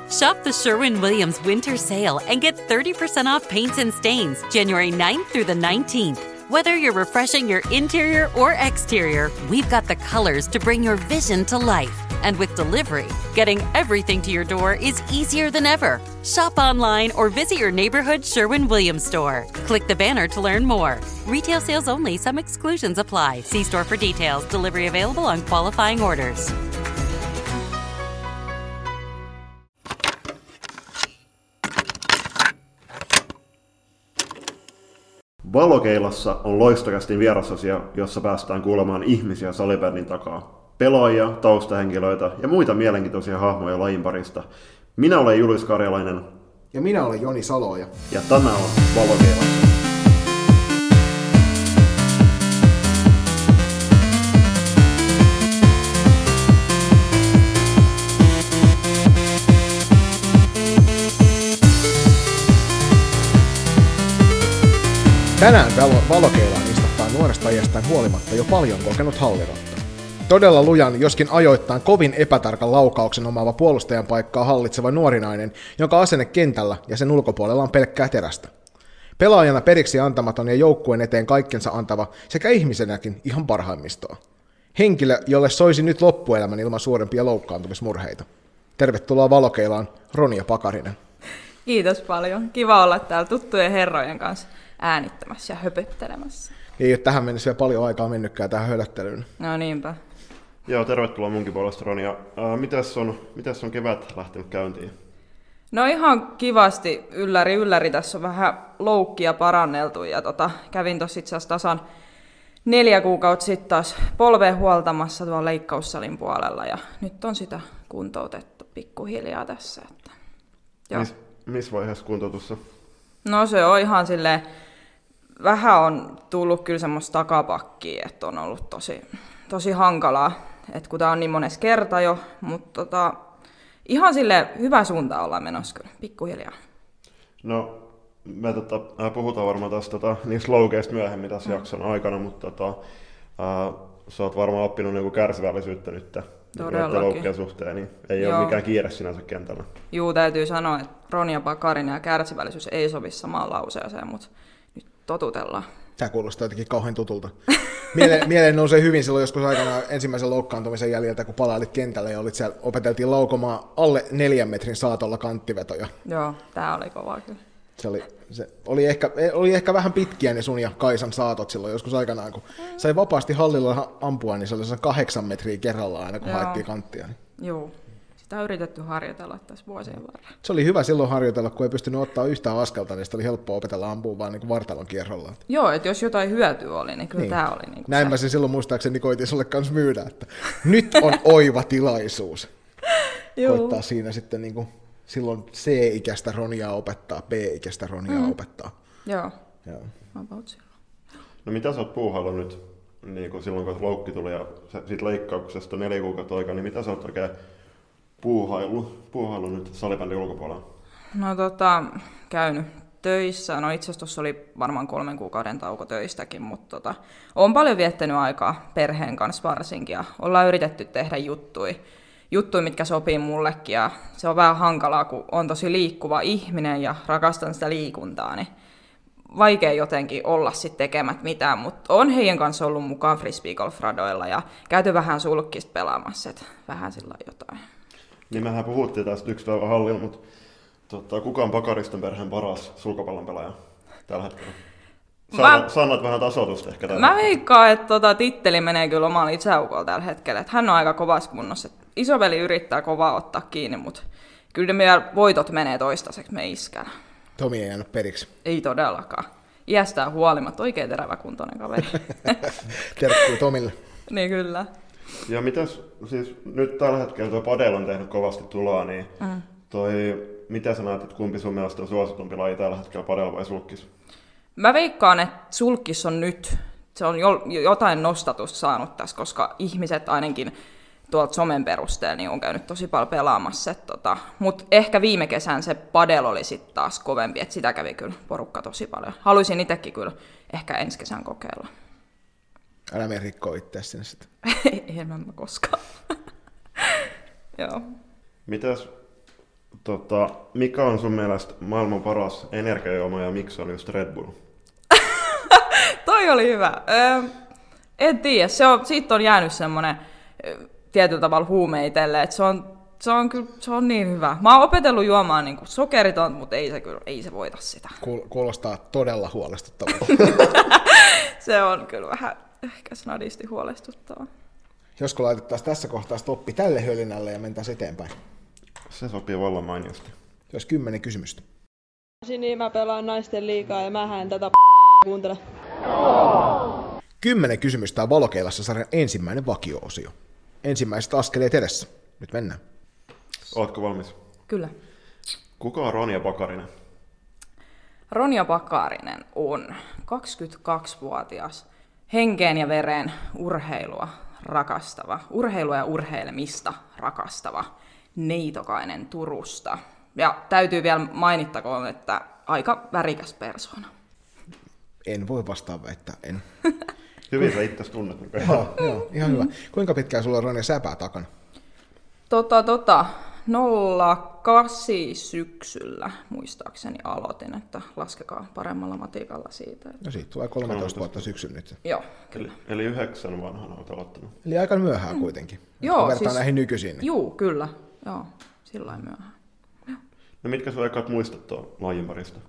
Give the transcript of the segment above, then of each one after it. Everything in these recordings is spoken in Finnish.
Shop the Sherwin-Williams Winter Sale and get 30% off paints and stains January 9th through the 19th. Whether you're refreshing your interior or exterior, we've got the colors to bring your vision to life. And with delivery, getting everything to your door is easier than ever. Shop online or visit your neighborhood Sherwin-Williams store. Click the banner to learn more. Retail sales only. Some exclusions apply. See store for details. Delivery available on qualifying orders. Valokeilassa on Loistokästin vierasasia, jossa päästään kuulemaan ihmisiä salibändin takaa. Pelaajia, taustahenkilöitä ja muita mielenkiintoisia hahmoja lajin parista. Minä olen Julius Karjalainen. Ja minä olen Joni Saloja. Ja tämä on Valokeilassa. Tänään Valokeilaan istuttaa nuoresta iästään huolimatta jo paljon kokenut hallirotta. Todella lujan, joskin ajoittain kovin epätarkan laukauksen omaava puolustajan paikkaa hallitseva nuorinainen, jonka asenne kentällä ja sen ulkopuolella on pelkkää terästä. Pelaajana periksi antamaton ja joukkueen eteen kaikkensa antava sekä ihmisenäkin ihan parhaimmistoa. Henkilö, jolle soisi nyt loppuelämän ilman suurempia loukkaantumismurheita. Tervetuloa Valokeilaan, Ronja Pakarinen. Kiitos paljon. Kiva olla täällä tuttujen herrojen kanssa äänittämässä ja höpöttelemässä. Ei ole tähän mennessä vielä paljon aikaa mennytkään tähän hölöttelyyn. No niinpä. Joo, tervetuloa munkin puolesta, Ronja. Mitäs on kevät lähtenyt käyntiin? No ihan kivasti ylläri. Tässä on vähän loukkia paranneltu ja kävin tuossa itse asiassa tasan 4 kuukautta sitten taas polveen huoltamassa tuolla leikkaussalin puolella ja nyt on sitä kuntoutettu pikkuhiljaa tässä. Missä vaiheessa kuntoutussa? No se on ihan silleen, vähän on tullut kyllä semmoista takapakkia, että on ollut tosi hankalaa, että kun tää on niin monessa kerta jo, mutta ihan silleen hyvä suunta ollaan menossa kyllä, pikkuhiljaa. No, me puhutaan varmaan tästä niistä loukeista myöhemmin tässä jakson aikana, mutta sä oot varmaan oppinut niinku kärsivällisyyttä nyt loukkien suhteen, niin ei ole mikään kiire sinänsä kentällä. Juu, täytyy sanoa, että Ronja Pakarinen ja kärsivällisyys ei sovi samaan lauseeseen, mutta nyt totutellaan. Tämä kuulostaa jotenkin kauhean tutulta. Mieleen nousee hyvin silloin joskus aikana ensimmäisen loukkaantumisen jäljiltä, kun palailit kentälle ja olit siellä, opeteltiin laukomaan alle 4 metrin saatolla kanttivetoja. Joo, tämä oli kovaa kyllä. Se oli ehkä vähän pitkiä ne sun ja Kaisan saatot silloin joskus aikanaan, kun sai vapaasti hallilla ampua, niin se oli 8 metriä kerrallaan aina, kun haettiin kanttia. Niin. Joo, sitä on yritetty harjoitella tässä vuosien varrella. Se oli hyvä silloin harjoitella, kun ei pystynyt ottaa yhtään askelta, niin sitä oli helppoa opetella ampua vaan niin kuin vartalon kierrolla. Joo, että jos jotain hyötyä oli, niin kyllä tämä oli niin kuin näin se. Mä sen silloin muistaakseni koitin sulle kanssa myydä, että nyt on oiva tilaisuus. Koittaa siinä sitten niin kuin silloin C-ikäistä Ronjaa opettaa, B-ikäistä Ronjaa opettaa. Joo. About silloin. No mitä sä oot puuhaillut nyt, niin kun silloin kun loukki tuli ja siitä leikkauksesta 4 kuukautta aikaa, niin mitä sä oot oikein puuhaillut nyt salibändin ulkopuolella? No käynyt töissä. No itse asiassa tuossa oli varmaan 3 kuukauden tauko töistäkin, mutta olen paljon viettänyt aikaa perheen kanssa varsinkin ja ollaan yritetty tehdä juttuja, mitkä sopii mullekin ja se on vähän hankalaa, kun on tosi liikkuva ihminen ja rakastan sitä liikuntaa, niin vaikea jotenkin olla sitten tekemät mitään, mutta on heidän kanssa ollut mukaan frisbeegolf-radoilla ja käyty vähän sulkkista pelaamassa, että vähän sillä jotain. Niin mehän puhuttiin tästä yksi päivä hallilla, mutta kuka on Pakaristen perheen paras sulkapallon pelaaja tällä hetkellä? Sannat vähän tasoitusta ehkä tällä. Mä veikkaan, että titteli menee kyllä omalla isäukolla tällä hetkellä. Että hän on aika kovassa kunnossa. Isoveli yrittää kovaa ottaa kiinni, mutta kyllä meidän voitot menee toistaiseksi meidän iskällä. Tomi ei jäänyt periksi. Ei todellakaan. Iästään huolimatta oikein teräväkuntoinen kaveri. Terkkuu Tomille. Niin kyllä. Ja mitäs, siis nyt tällä hetkellä tuo padel on tehnyt kovasti tuloa, niin mitä sä näet, että kumpi sun mielestä on suositumpi laji tällä hetkellä, padel vai sulkkis? Mä veikkaan, että sulkkis on nyt, se on jotain nostatusta saanut tässä, koska ihmiset ainakin tuolta somen perusteella niin on käynyt tosi paljon pelaamassa. Mutta ehkä viime kesän se padel oli sitten taas kovempi, että sitä kävi kyllä porukka tosi paljon. Haluaisin itsekin kyllä ehkä ensi kesän kokeilla. Älä mene rikkoa itseäsi sinne sitten. En mä koskaan. Joo. Mitäs Mikä on sun mielestä maailman paras energiajuoma ja miksi on just Red Bull? Toi oli hyvä. En tiedä, siitä on jäänyt semmoinen tietyllä tavalla huume itselle, että se on niin hyvä. Mä oon opetellut juomaan niin sokeriton, mutta ei se voita sitä. Kuulostaa todella huolestuttavalta. Se on kyllä vähän ehkä snadisti huolestuttavaa. Josko laitettaisiin tässä kohtaa stoppi tälle hölinälle ja mentäisiin eteenpäin. Se sopii vallan mainiosti. Se olisi 10 kysymystä. Niin mä pelaan naisten liigaa ja mähän tätä kuuntele. 10 kysymystä on Valokeilassa-sarjan ensimmäinen vakio-osio. Ensimmäiset askeleet edessä. Nyt mennään. Ootko valmis? Kyllä. Kuka on Ronja Pakarinen? Ronja Pakarinen on 22-vuotias, henkeen ja vereen urheilua ja urheilemista rakastava neitokainen Turusta. Ja täytyy vielä mainittakoon, että aika värikäs persoona. En voi vastaan väittää, en. Hyvin sä itse tunnet. Joo, ihan hyvä. Kuinka pitkään sulla on Ronja säpää takana? 08 syksyllä muistaakseni aloitin, että laskekaa paremmalla matikalla siitä. No siitä tulee 13 vuotta syksyllä nyt. Joo, kyllä. Eli 9 vanhana olet aloittanut. Eli aika myöhään kuitenkin. Joo, vertaan näihin nykyisiin. Niin. Juu, kyllä. Joo, sillain myöhään. Joo. No mitkä sun ekat muistat tuon lajin parista?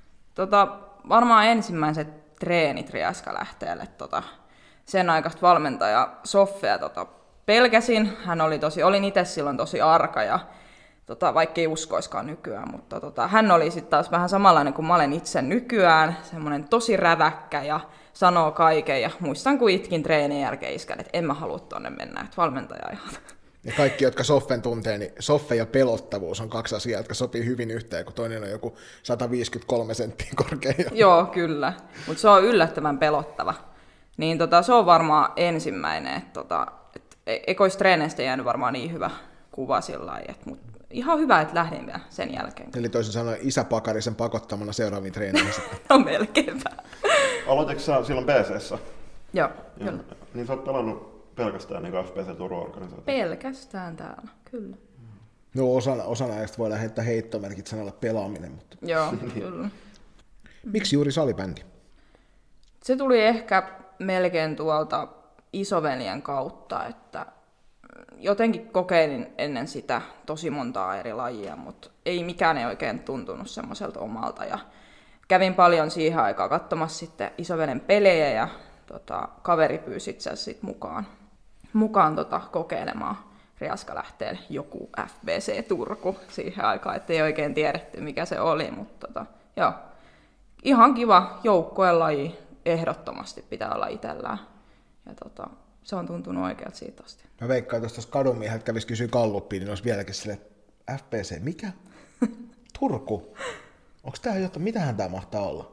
Varmaan ensimmäiset treenit Riaskalähteelle. Sen aikaista valmentaja Soffea pelkäsin. Olin itse silloin tosi arka ja vaikka ei uskoiskaan nykyään, mutta hän oli sitten taas vähän samanlainen kuin mä olen itse nykyään, semmoinen tosi räväkkä ja sanoo kaiken ja muistan kun itkin treenin jälkeen iskän, että en mä halua tonne mennä, että valmentaja ihan. Ja kaikki, jotka Soffen tuntee, niin Soffe ja pelottavuus on 2 asiaa, jotka sopii hyvin yhteen, kun toinen on joku 153 senttiä korkea. Joo, kyllä, mutta se on yllättävän pelottava. Niin se on varmaan ensimmäinen, että ekoistreeneistä jäänyt varmaan niin hyvä kuva sillä lailla, mutta ihan hyvä, että lähdin vielä sen jälkeen. Eli toisin sanoen isä Pakarisen pakottamana seuraaviin treeneihin. No melkeinpä. Aloititko sä silloin BC:ssä? Joo, kyllä. Niin sä oot pelannut pelkästään niin FBC Turun organisaatio? Pelkästään täällä, kyllä. No osana näistä voi lähettää heittomerkit sanalla pelaaminen. Mutta... Joo, kyllä. Miksi juuri salibändi? Se tuli ehkä melkein tuolta isoveljen kautta, että jotenkin kokeilin ennen sitä tosi montaa eri lajia, mutta mikään ei oikein tuntunut semmoiselta omalta. Ja kävin paljon siihen aikaan katsomassa sitten isovelen pelejä ja kaveri pyysi itse asiassa mukaan kokeilemaan Riaskalähteelle joku FBC Turku siihen aikaan, ettei oikein tiedetty mikä se oli, mutta joo, ihan kiva joukkuelaji, ehdottomasti pitää olla itsellään. Ja se on tuntunut oikealta siitä asti. Mä veikkaan, että jos kadunmiehet kävisi kysyä Galluppiin, niin olisi vieläkin silleen, FBC, mikä? Turku? Onko tämä jotain, mitähän tämä mahtaa olla?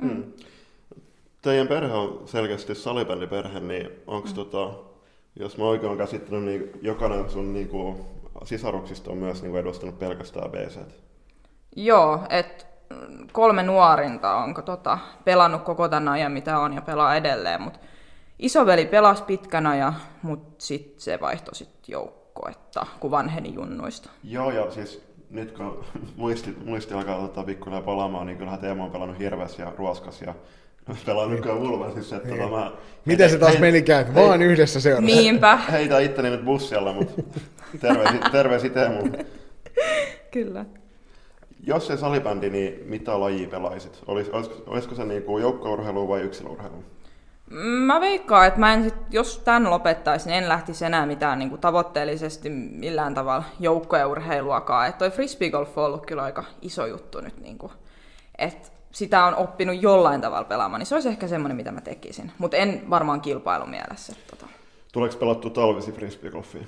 Teidän perhe on selkeästi salibändiperhe, niin onko jos mä oikein olen käsittänyt, niin jokainen sun niinku sisaruksista on myös niinku edustanut pelkästään BC:tä? Joo, että 3 nuorinta onko pelannut koko tämän ajan, mitä on, ja pelaa edelleen, mutta isoveli pelasi pitkän ajan, mutta sitten se vaihtoi joukkoetta, kun vanheni junnuista. Joo, ja siis nyt kun muisti alkaa pikkuhiljaa palaamaan, niin kyllähän Teemo on pelannut Hirves ja Ruoskas ja pelaa nykyään Vulvasissa. Miten se taas menikään? Vaan yhdessä seurassa. Niinpä. Heitä itteni nyt bussialla, mutta terveisi Teemulle. Kyllä. Jos se salibändi, niin mitä lajia pelaisit? Olisiko se niinku joukkueurheilu vai yksilöurheilu? Mä veikkaan, että jos tämän lopettaisin, niin en lähtisi enää mitään niin kuin tavoitteellisesti millään tavalla joukkueurheiluakaan. Että toi frisbeegolf on ollut kyllä aika iso juttu nyt, niin kuin, että sitä on oppinut jollain tavalla pelaamaan, niin se olisi ehkä semmoinen, mitä mä tekisin. Mutta en varmaan kilpailumielessä. Tuleeko pelattua talvisi frisbeegolfia?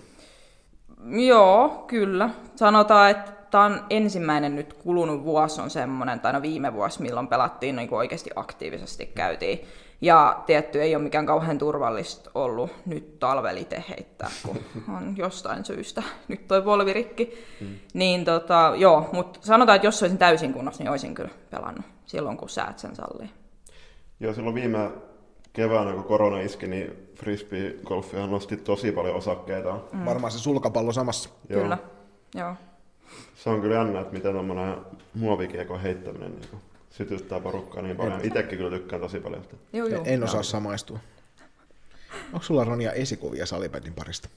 Joo, kyllä. Sanotaan, että tämä on ensimmäinen nyt kulunut vuosi on semmoinen, tai viime vuosi, milloin pelattiin niin kuin oikeasti aktiivisesti käytiin. Ja tietty ei ole mikään kauhean turvallista ollut nyt talvella itse heittää, kun on jostain syystä nyt toi polvirikki. Niin joo, mutta sanotaan, että jos olisin täysin kunnossa, niin olisin kyllä pelannut silloin, kun säät sen sallii. Joo, silloin viime keväänä, kun korona iski, niin frisbeegolfia nosti tosi paljon osakkeita. Varmaan se sulkapallo samassa. Kyllä, joo. Se on kyllä jännä, että miten tommonen muovikiekon heittäminen niin sytyttää porukkaa niin paljon. Itsekin kyllä tykkään tosi paljon. En osaa samaistua. Onko sulla, Ronja, esikuvia salibändin parista?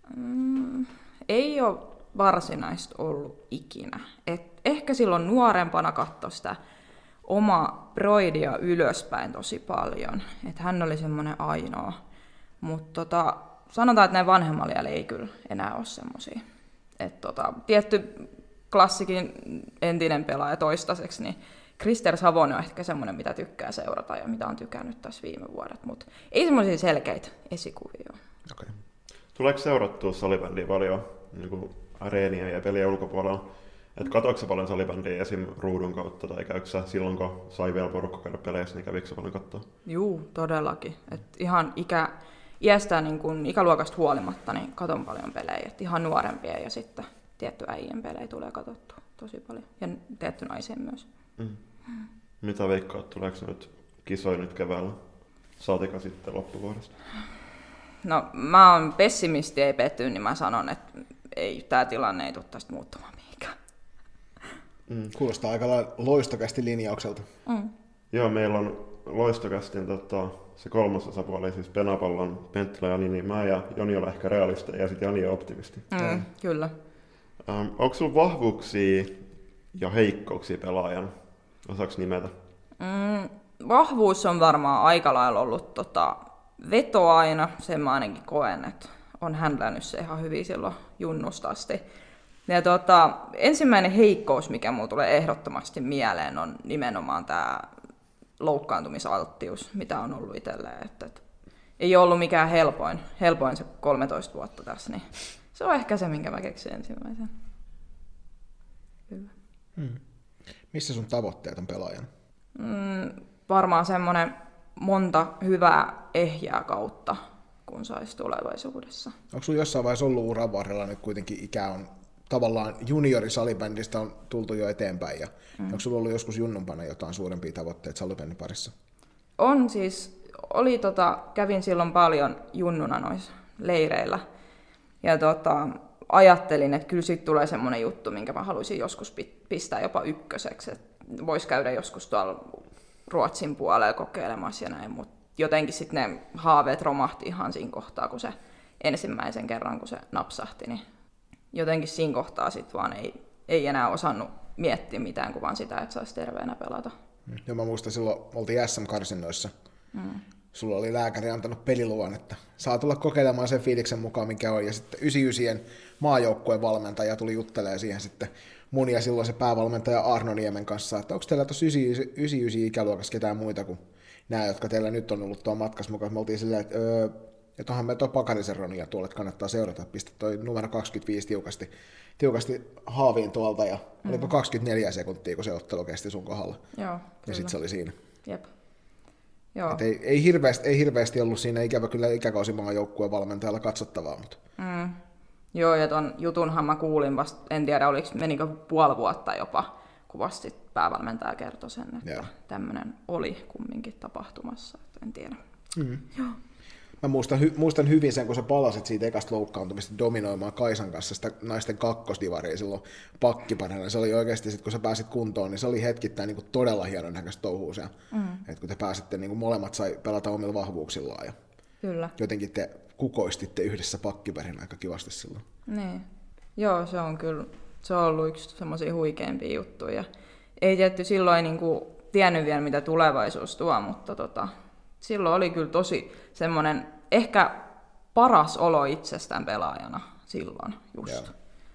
Ei ole varsinaista ollut ikinä. Ehkä silloin nuorempana katsoi sitä oma broidia ylöspäin tosi paljon. Et hän oli semmoinen ainoa. Mutta sanotaan, että näin vanhemmalla jäljellä ei kyllä enää ole semmoisia. Tietty klassikin entinen pelaaja toistaiseksi, niin Krister Savonen on ehkä semmoinen, mitä tykkää seurata ja mitä on tykännyt tässä viime vuodet, mutta ei semmoisia selkeitä esikuvia. Okay. Tuleeko seurattua salibändiä paljon niin areenia ja pelien ulkopuolella? Katsoitko sä paljon salibändiä esim. Ruudun kautta, tai käykö sä silloin, kun sai vielä porukka käydä peleissä, niin kävikö sä paljon katsoa? Juu, todellakin. Ihan iästä niin kun ikäluokasta huolimatta, niin katon paljon pelejä. Et ihan nuorempia ja sitten tietty äijien pelejä tulee katsottua tosi paljon. Ja tietty naisien myös. Mitä veikkaat, tuleeko nyt kisoja nyt keväällä? Saatika sitten loppuvuodesta? No, mä oon pessimisti, ei petty, niin mä sanon, että tää tilanne ei tule tästä muuttumaan mihinkään. Kuulostaa aika loistokästi linjaukselta. Joo, meillä on loistokästin se kolmas osapuoli, siis Penapallon Penttilä ja Ninimaa, ja Joni on ehkä realisti ja sitten Jani on optimisti. Kyllä. Onko sulla vahvuuksia ja heikkouksia pelaajana? Osaako nimetä? Vahvuus on varmaan aika lailla ollut veto aina, sen mä ainakin koen, että on händlännyt se ihan hyvin silloin junnusta asti. Ja ensimmäinen heikkous, mikä mulla tulee ehdottomasti mieleen, on nimenomaan tämä loukkaantumisalttius, mitä on ollut itselleen. Että ei ollut mikään helpoin se 13 vuotta tässä, niin se on ehkä se, minkä mä keksin ensimmäisen. Hyvä. Missä sun tavoitteet on pelaajana? Varmaan semmoinen monta hyvää ehjää kautta, kun saisi tulevaisuudessa. Onko sulla jossain vaiheessa ollut uran varrella, nyt kuitenkin ikä on tavallaan juniorisalibändistä on tultu jo eteenpäin, ja onko sulla ollut joskus junnumpana jotain suurempia tavoitteita salibändin parissa? On siis, kävin silloin paljon junnuna noissa leireillä, ja ajattelin, että kyllä siitä tulee semmoinen juttu, minkä mä haluaisin joskus pistää jopa ykköseksi, että voisi käydä joskus tuolla Ruotsin puolella kokeilemassa ja näin, mutta jotenkin sitten ne haaveet romahti ihan siinä kohtaa, kun se ensimmäisen kerran, kun se napsahti, niin jotenkin siinä kohtaa sitten vaan ei enää osannut miettiä mitään kuin vaan sitä, että saisi terveenä pelata. Ja mä muistan silloin, oltiin SM-karsinnoissa, sulla oli lääkäri antanut peliluvan, että saa tulla kokeilemaan sen fiiliksen mukaan, mikä on, ja sitten 99 maajoukkueen valmentaja tuli juttelemaan siihen sitten mun ja silloin se päävalmentaja Arno Niemen kanssa, että onko teillä tuossa 99 ikäluokassa ketään muita kuin nämä, jotka teillä nyt on ollut tuolla matkassa mukaan. Me oltiin silleen, että onhan me tuo Pakarisen Ronia tuolla, että kannattaa seurata, pistä toi numero 25 tiukasti haaviin tuolta, ja oliko 24 sekuntia, kun se ottelu kesti sun kohdalla. Joo, ja sitten se oli siinä. Jep. Joo. Ei hirveästi ollut siinä ikävä kyllä ikäkausimaan joukkueen valmentajalla katsottavaa. Mutta. Joo, ja ton jutunhan mä kuulin vasta, en tiedä menikö puoli vuotta jopa, kun vasta päävalmentaja kertoi sen, että tämmöinen oli kumminkin tapahtumassa, en tiedä. Joo. Mä muistan hyvin sen, kun sä palasit siitä ekasta loukkaantumista dominoimaan Kaisan kanssa sitä naisten kakkosdivaria silloin pakkiparina. Se oli oikeasti, sit, kun sä pääsit kuntoon, niin se oli hetkittäin niin kuin todella hienon näköistä touhua siellä. Et kun te pääsitte, niin kuin molemmat sai pelata omilla vahvuuksillaan. Ja kyllä. Jotenkin te kukoistitte yhdessä pakkiparin aika kivasti silloin. Niin. Joo, se on kyllä, se on ollut yksi semmoisia huikeimpia juttuja. Ei tietty silloin niin kuin tiennyt vielä, mitä tulevaisuus tuo, mutta silloin oli kyllä tosi semmoinen ehkä paras olo itsestään pelaajana silloin just.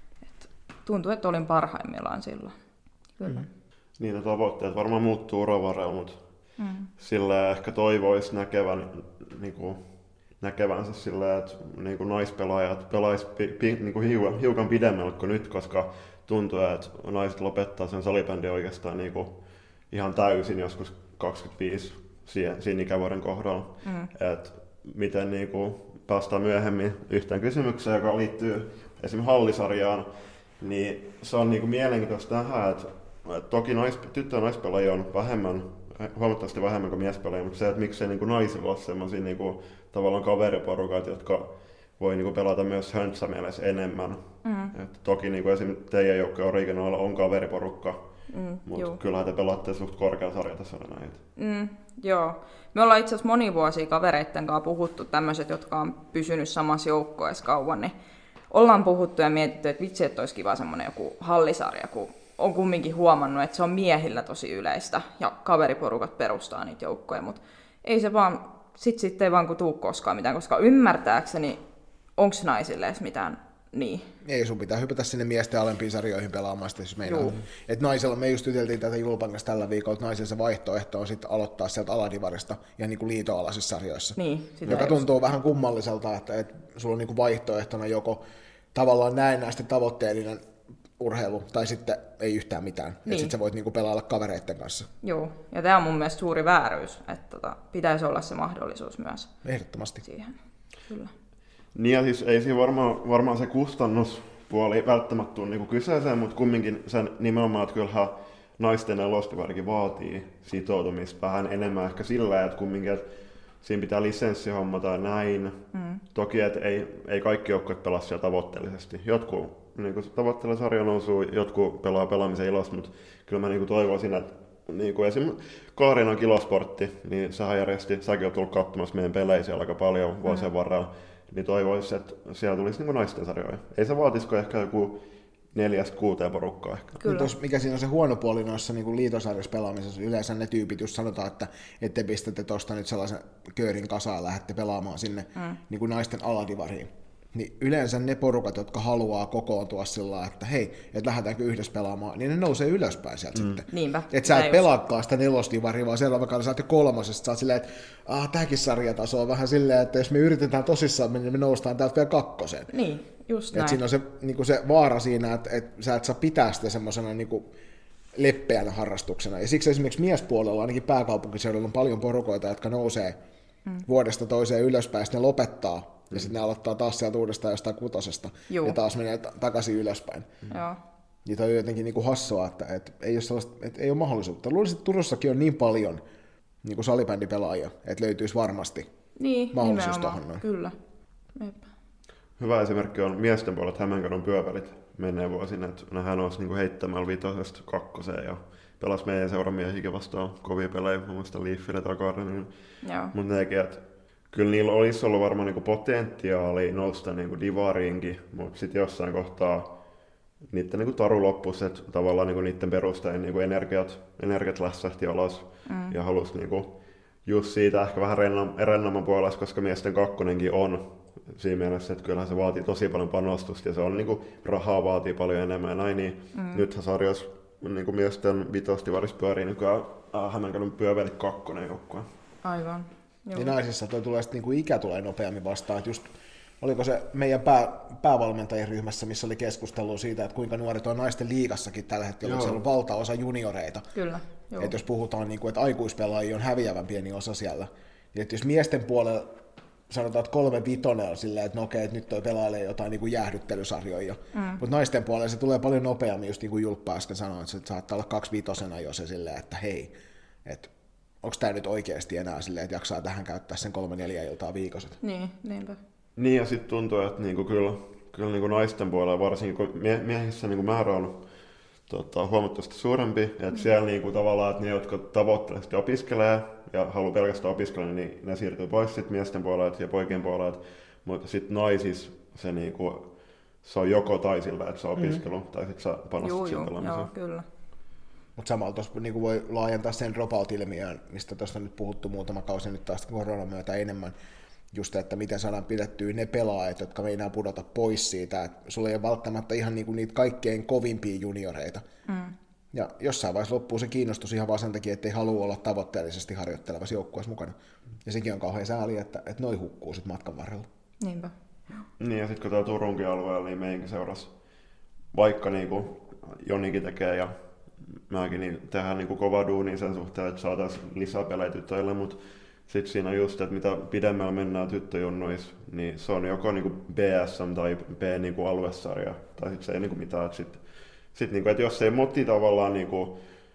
Tuntui, että olin parhaimmillaan silloin. Kyllä. Niin, ne tavoitteet varmaan muuttuu uran varrella, mutta sillä ehkä toivoisi näkevänsä sillä, että niin naispelaajat pelaisivat niin hiukan pidemmälle kuin nyt, koska tuntuu, että naiset lopettaa sen salibändin oikeastaan niin ihan täysin joskus 25 siinä ikävuoden kohdalla. Et miten niin päästään myöhemmin yhteen kysymykseen, joka liittyy esimerkiksi hallisarjaan, niin se on niin mielenkiintoista nähdä, että toki tyttö- ja naispelaajia on huomattavasti vähemmän kuin miespelaajia, mutta se, että miksei niin naisilla ole sellaisia niin tavallaan kaveriporukat, jotka voi niinku pelata myös höntsämielessä enemmän. Et toki niinku esimerkiksi teidän joukkojen Original on kaveriporukka, mutta kyllähän te pelaatte suht korkean sarjatasolla näitä. Joo. Me ollaan itse asiassa moni vuosia kavereitten kanssa puhuttu, tämmöiset, jotka on pysynyt samassa joukkueessa kauan, niin ollaan puhuttu ja mietitty, että vitsi, että olisi kiva semmoinen joku hallisarja, kun on kumminkin huomannut, että se on miehillä tosi yleistä ja kaveriporukat perustaa niitä joukkoja, mutta ei se vaan, sit ei vaan kun tuu koskaan mitään, koska ymmärtääkseni, onko naisille edes mitään niin? Ei, sun pitää hypätä sinne miesten alempiin sarjoihin pelaamaan sitä, jos meinaa. Että naisella, me just juteltiin tätä Julpan kanssa tällä viikolla, että naisen se vaihtoehto on sitten aloittaa sieltä aladivarista ja niin kuin liitoalaisissa sarjoissa. Niin, joka tuntuu vähän kummalliselta, että sulla on niin kuin vaihtoehtona joko tavallaan näennäisesti tavoitteellinen urheilu, tai sitten ei yhtään mitään. Niin. Että sitten sä voit niinku pelailla kavereitten kanssa. Joo, ja tämä on mun mielestä suuri vääryys, että pitäisi olla se mahdollisuus myös. Ehdottomasti. Siihen, kyllä. Niin ja siis ei siinä varmaan se kustannuspuoli välttämättä ole niinku kyseeseen, mutta kumminkin sen nimenomaan, että kyllähän naisten elostivarkin vaatii sitoutumista vähän enemmän ehkä sillä, että kumminkin, että siinä pitää lisenssihomma tai näin. Toki, että ei kaikki joukkueet pelaa siellä tavoitteellisesti. Jotkut niin tavoitteella sarjan nousuu, jotkut pelaa pelaamisen ilosta, mutta kyllä mä niin toivoisin, että niin esimerkiksi Kaarinan Kilosportti, niin säkin oot tullut katsomassa meidän pelejä siellä aika paljon vuosien varrella, niin toivoisin, että siellä tulisi niin naisten sarjoja. Ei se vaatisiko ehkä joku 4-6 porukkaa ehkä. Kyllä. Mikä siinä on se huono puoli noissa niin liitosarjoissa pelaamisessa, yleensä ne tyypit, jos sanotaan, että ette pistätte tuosta nyt sellaisen köörin kasaan ja lähdette pelaamaan sinne niin kuin naisten aladivariin. Niin yleensä ne porukat, jotka haluaa kokoontua sillä lailla, että hei, että lähdetäänkö yhdessä pelaamaan, niin ne nousee ylöspäin sieltä sitten. Niinpä. Että sä et pelaakaan sitä nelostivaria, vaan siellä vaikka sä oot jo kolmosesta, sä oot silleen, että tääkin sarjataso on vähän silleen, että jos me yritetään tosissaan, niin me noustaan täältä vielä kakkoseen. Niin, just näin. Että siinä on se, niin se vaara siinä, että sä et saa pitää sitä semmoisena niin leppeänä harrastuksena. Ja siksi esimerkiksi miespuolella, ainakin pääkaupunkiseudulla, on paljon porukoita, jotka nousee vuodesta toiseen ylöspäin, ja ne lopettaa. Ja sitten ne aloittaa taas sieltä uudestaan jostain kutosesta, ja taas menee takaisin ylöspäin. Niin toi on jotenkin niinku hassua, että ei ole sellaista, että ei ole mahdollisuutta. Luulisin, että Turussakin on niin paljon niinku salibändipelaajia, että löytyisi varmasti mahdollisuus tuohon. Kyllä. Hyvä esimerkki on miesten puolella Hämeenkadon pyövälit menneen vuosina, että nehän olisi niinku heittämällä 5-2 ja pelasi meidän seuramiehikin vastaan kovia pelejä, muun muassa Leafille takana. Mutta nekin, että kyllä niillä olisi ollut varmaan niinku potentiaali nousta niinku divariinkin, mutta sitten jossain kohtaa niiden niinku taru loppuisi, että tavallaan niinku niiden perustein niinku energiat lässähti alas ja halusi niinku just siitä ehkä vähän rennomman puolesta, koska miesten kakkonenkin on siinä mielessä, että kyllähän se vaatii tosi paljon panostusta ja se on niinku, rahaa vaatii paljon enemmän ja näin, niin nythän sarjassa niinku miesten vitostivarissa pyörii nykyään Hämeenkadon pyövälit 2 joukkue. Aivan. Ja naisissa tulee sitten niinku ikä tulee nopeammin vastaan, että just oliko se meidän päävalmentajien ryhmässä, missä oli keskustelua siitä, että kuinka nuoret on naisten liigassakin tällä hetkellä, siellä on valtaosa junioreita. Kyllä. Että jos puhutaan, niin kuin, että aikuispelaajia on häviävän pieni osa siellä, niin että jos miesten puolella sanotaan, että 3-5 on silleen, että no okei, että nyt toi pelailee jotain niin kuin jäähdyttelysarjoja, mutta naisten puolella se tulee paljon nopeammin, just niin kuin Julppa äsken sanoi, että se saattaa olla 2-5 jo se silleen, että hei, että onko tämä nyt oikeasti enää silleen, että jaksaa tähän käyttää sen 3-4 iltaa viikossa? Niin, niinpä. Niin ja sitten tuntuu, että niinku kyllä niinku naisten puolella varsinkin kun miehissä niinku määrä on huomattavasti suurempi, että siellä niinku tavallaan, että ne, jotka tavoitteellisesti opiskelee ja haluaa pelkästään opiskella, niin ne siirtyy pois sitten miesten puolelta ja poikien puolelta, mutta sitten naisissa se, niinku, se on joko tai sillä, että se on opiskelu tai sitten sä panostat siihen pelaamiseen. Joo, kyllä. Mutta samalla tuossa niinku voi laajentaa sen dropout-ilmiöön, mistä tuosta nyt puhuttu muutama kausi nyt taas koronan myötä enemmän, just että miten saadaan pidettyä ne pelaajat, jotka meinaa pudota pois siitä, että sulla ei ole välttämättä ihan niinku niitä kaikkein kovimpia junioreita. Ja jossain vaiheessa loppuu se kiinnostus ihan vaan sen takia, että ei halua olla tavoitteellisesti harjoittelevassa joukkueessa mukana. Ja sekin on kauhean sääli, että noi hukkuu sit matkan varrella. Niinpä. Niin ja sitten kun täällä Turunkin alueella, niin meidänkin seurasi, vaikka niinku Jonikin tekee ja mäkin niin tehdään niinku kova duuni sen suhteen, että saataisiin lisää pelejä tytöille, mutta sitten siinä just, että mitä pidemmällä mennään tyttöjunnuissa, niin se on joko niinku BSM tai B-aluesarja, tai sitten se ei niinku mitään. Sit niinku, että jos ei moti tavallaan niinku,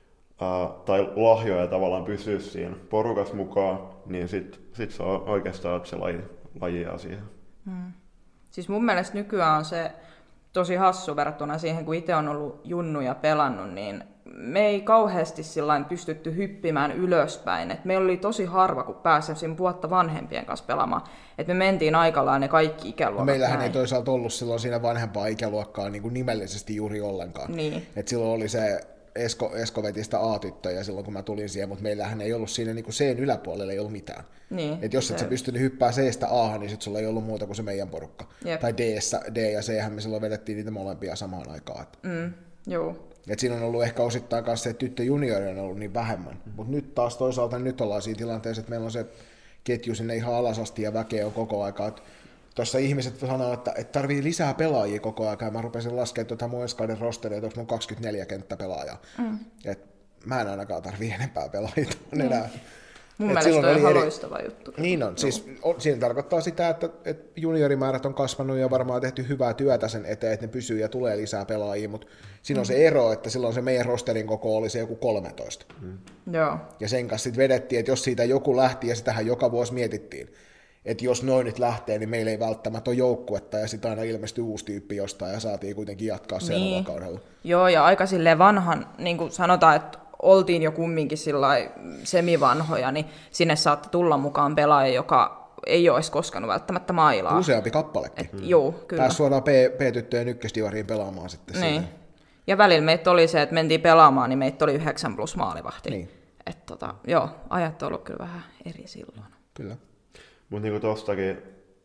tai lahjoja tavallaan pysyä siinä porukas mukaan, niin sit se on oikeastaan, että se laji jää siihen. Siis mun mielestä nykyään on se tosi hassu verrattuna siihen, kun itse on ollut junnuja pelannut, niin me ei kauheasti sillain pystytty hyppimään ylöspäin. Et meillä oli tosi harva, kun pääsi vuotta vanhempien kanssa pelaamaan. Et me mentiin aikallaan ne kaikki ikäluokat. Meillähän ei toisaalta ollut silloin siinä vanhempaa ikäluokkaa niin kuin nimellisesti juuri ollenkaan. Niin. Et silloin oli se Esko veti sitä A-tyttöjä silloin, kun mä tulin siihen, mutta meillähän ei ollut siinä niin kuin C:n yläpuolella ei ollut mitään. Niin, et jos et sä pystynyt hyppää C:stä A:han, niin sit sulla ei ollut muuta kuin se meidän porukka. Jep. Tai D ja C:hän me silloin vedettiin niitä molempia samaan aikaan. Joo. Et siinä on ollut ehkä osittain kanssa se, että tyttöjuniori on ollut niin vähemmän. Mutta nyt taas toisaalta nyt ollaan siinä tilanteessa, että meillä on se ketju sinne ihan alas asti ja väkeä on koko aikaa. Tuossa ihmiset sanoo, että tarvii lisää pelaajia koko ajan. Mä rupesin laskemaan tuota mun Eskaiden rosteria, että onko mun 24 kenttäpelaajaa. Et mä en ainakaan tarvii enempää pelaajia enää. Mun mielestä on ihan loistava juttu. Niin on. Siis siinä tarkoittaa sitä, että juniorimäärät on kasvanut ja varmaan tehty hyvää työtä sen eteen, että ne pysyy ja tulee lisää pelaajia, mutta siinä on se ero, että silloin se meidän rosterin koko oli se joku 13. Joo. Ja sen kanssa sitten vedettiin, että jos siitä joku lähti, ja sitähän joka vuosi mietittiin, että jos noin nyt lähtee, niin meillä ei välttämättä ole joukkuetta, ja sitten aina ilmestyi uusi tyyppi jostain, ja saatiin kuitenkin jatkaa seuraavalla kaudella. Joo, ja aika silleen vanhan, niin kuin sanotaan, että oltiin jo kumminkin semivanhoja, niin sinne saatte tulla mukaan pelaaja, joka ei olisi koskenut välttämättä mailaa. Useampi kappalekin. Joo, kyllä. Pääsi suoraan P-tyttöjen ykkösdivariin pelaamaan sitten. Niin. Ja välillä meitä oli se, että mentiin pelaamaan, niin meitä oli 9+ maalivahti. Niin. Että joo, ajat on ollut kyllä vähän eri silloin. Kyllä. Mutta niinku tostakin,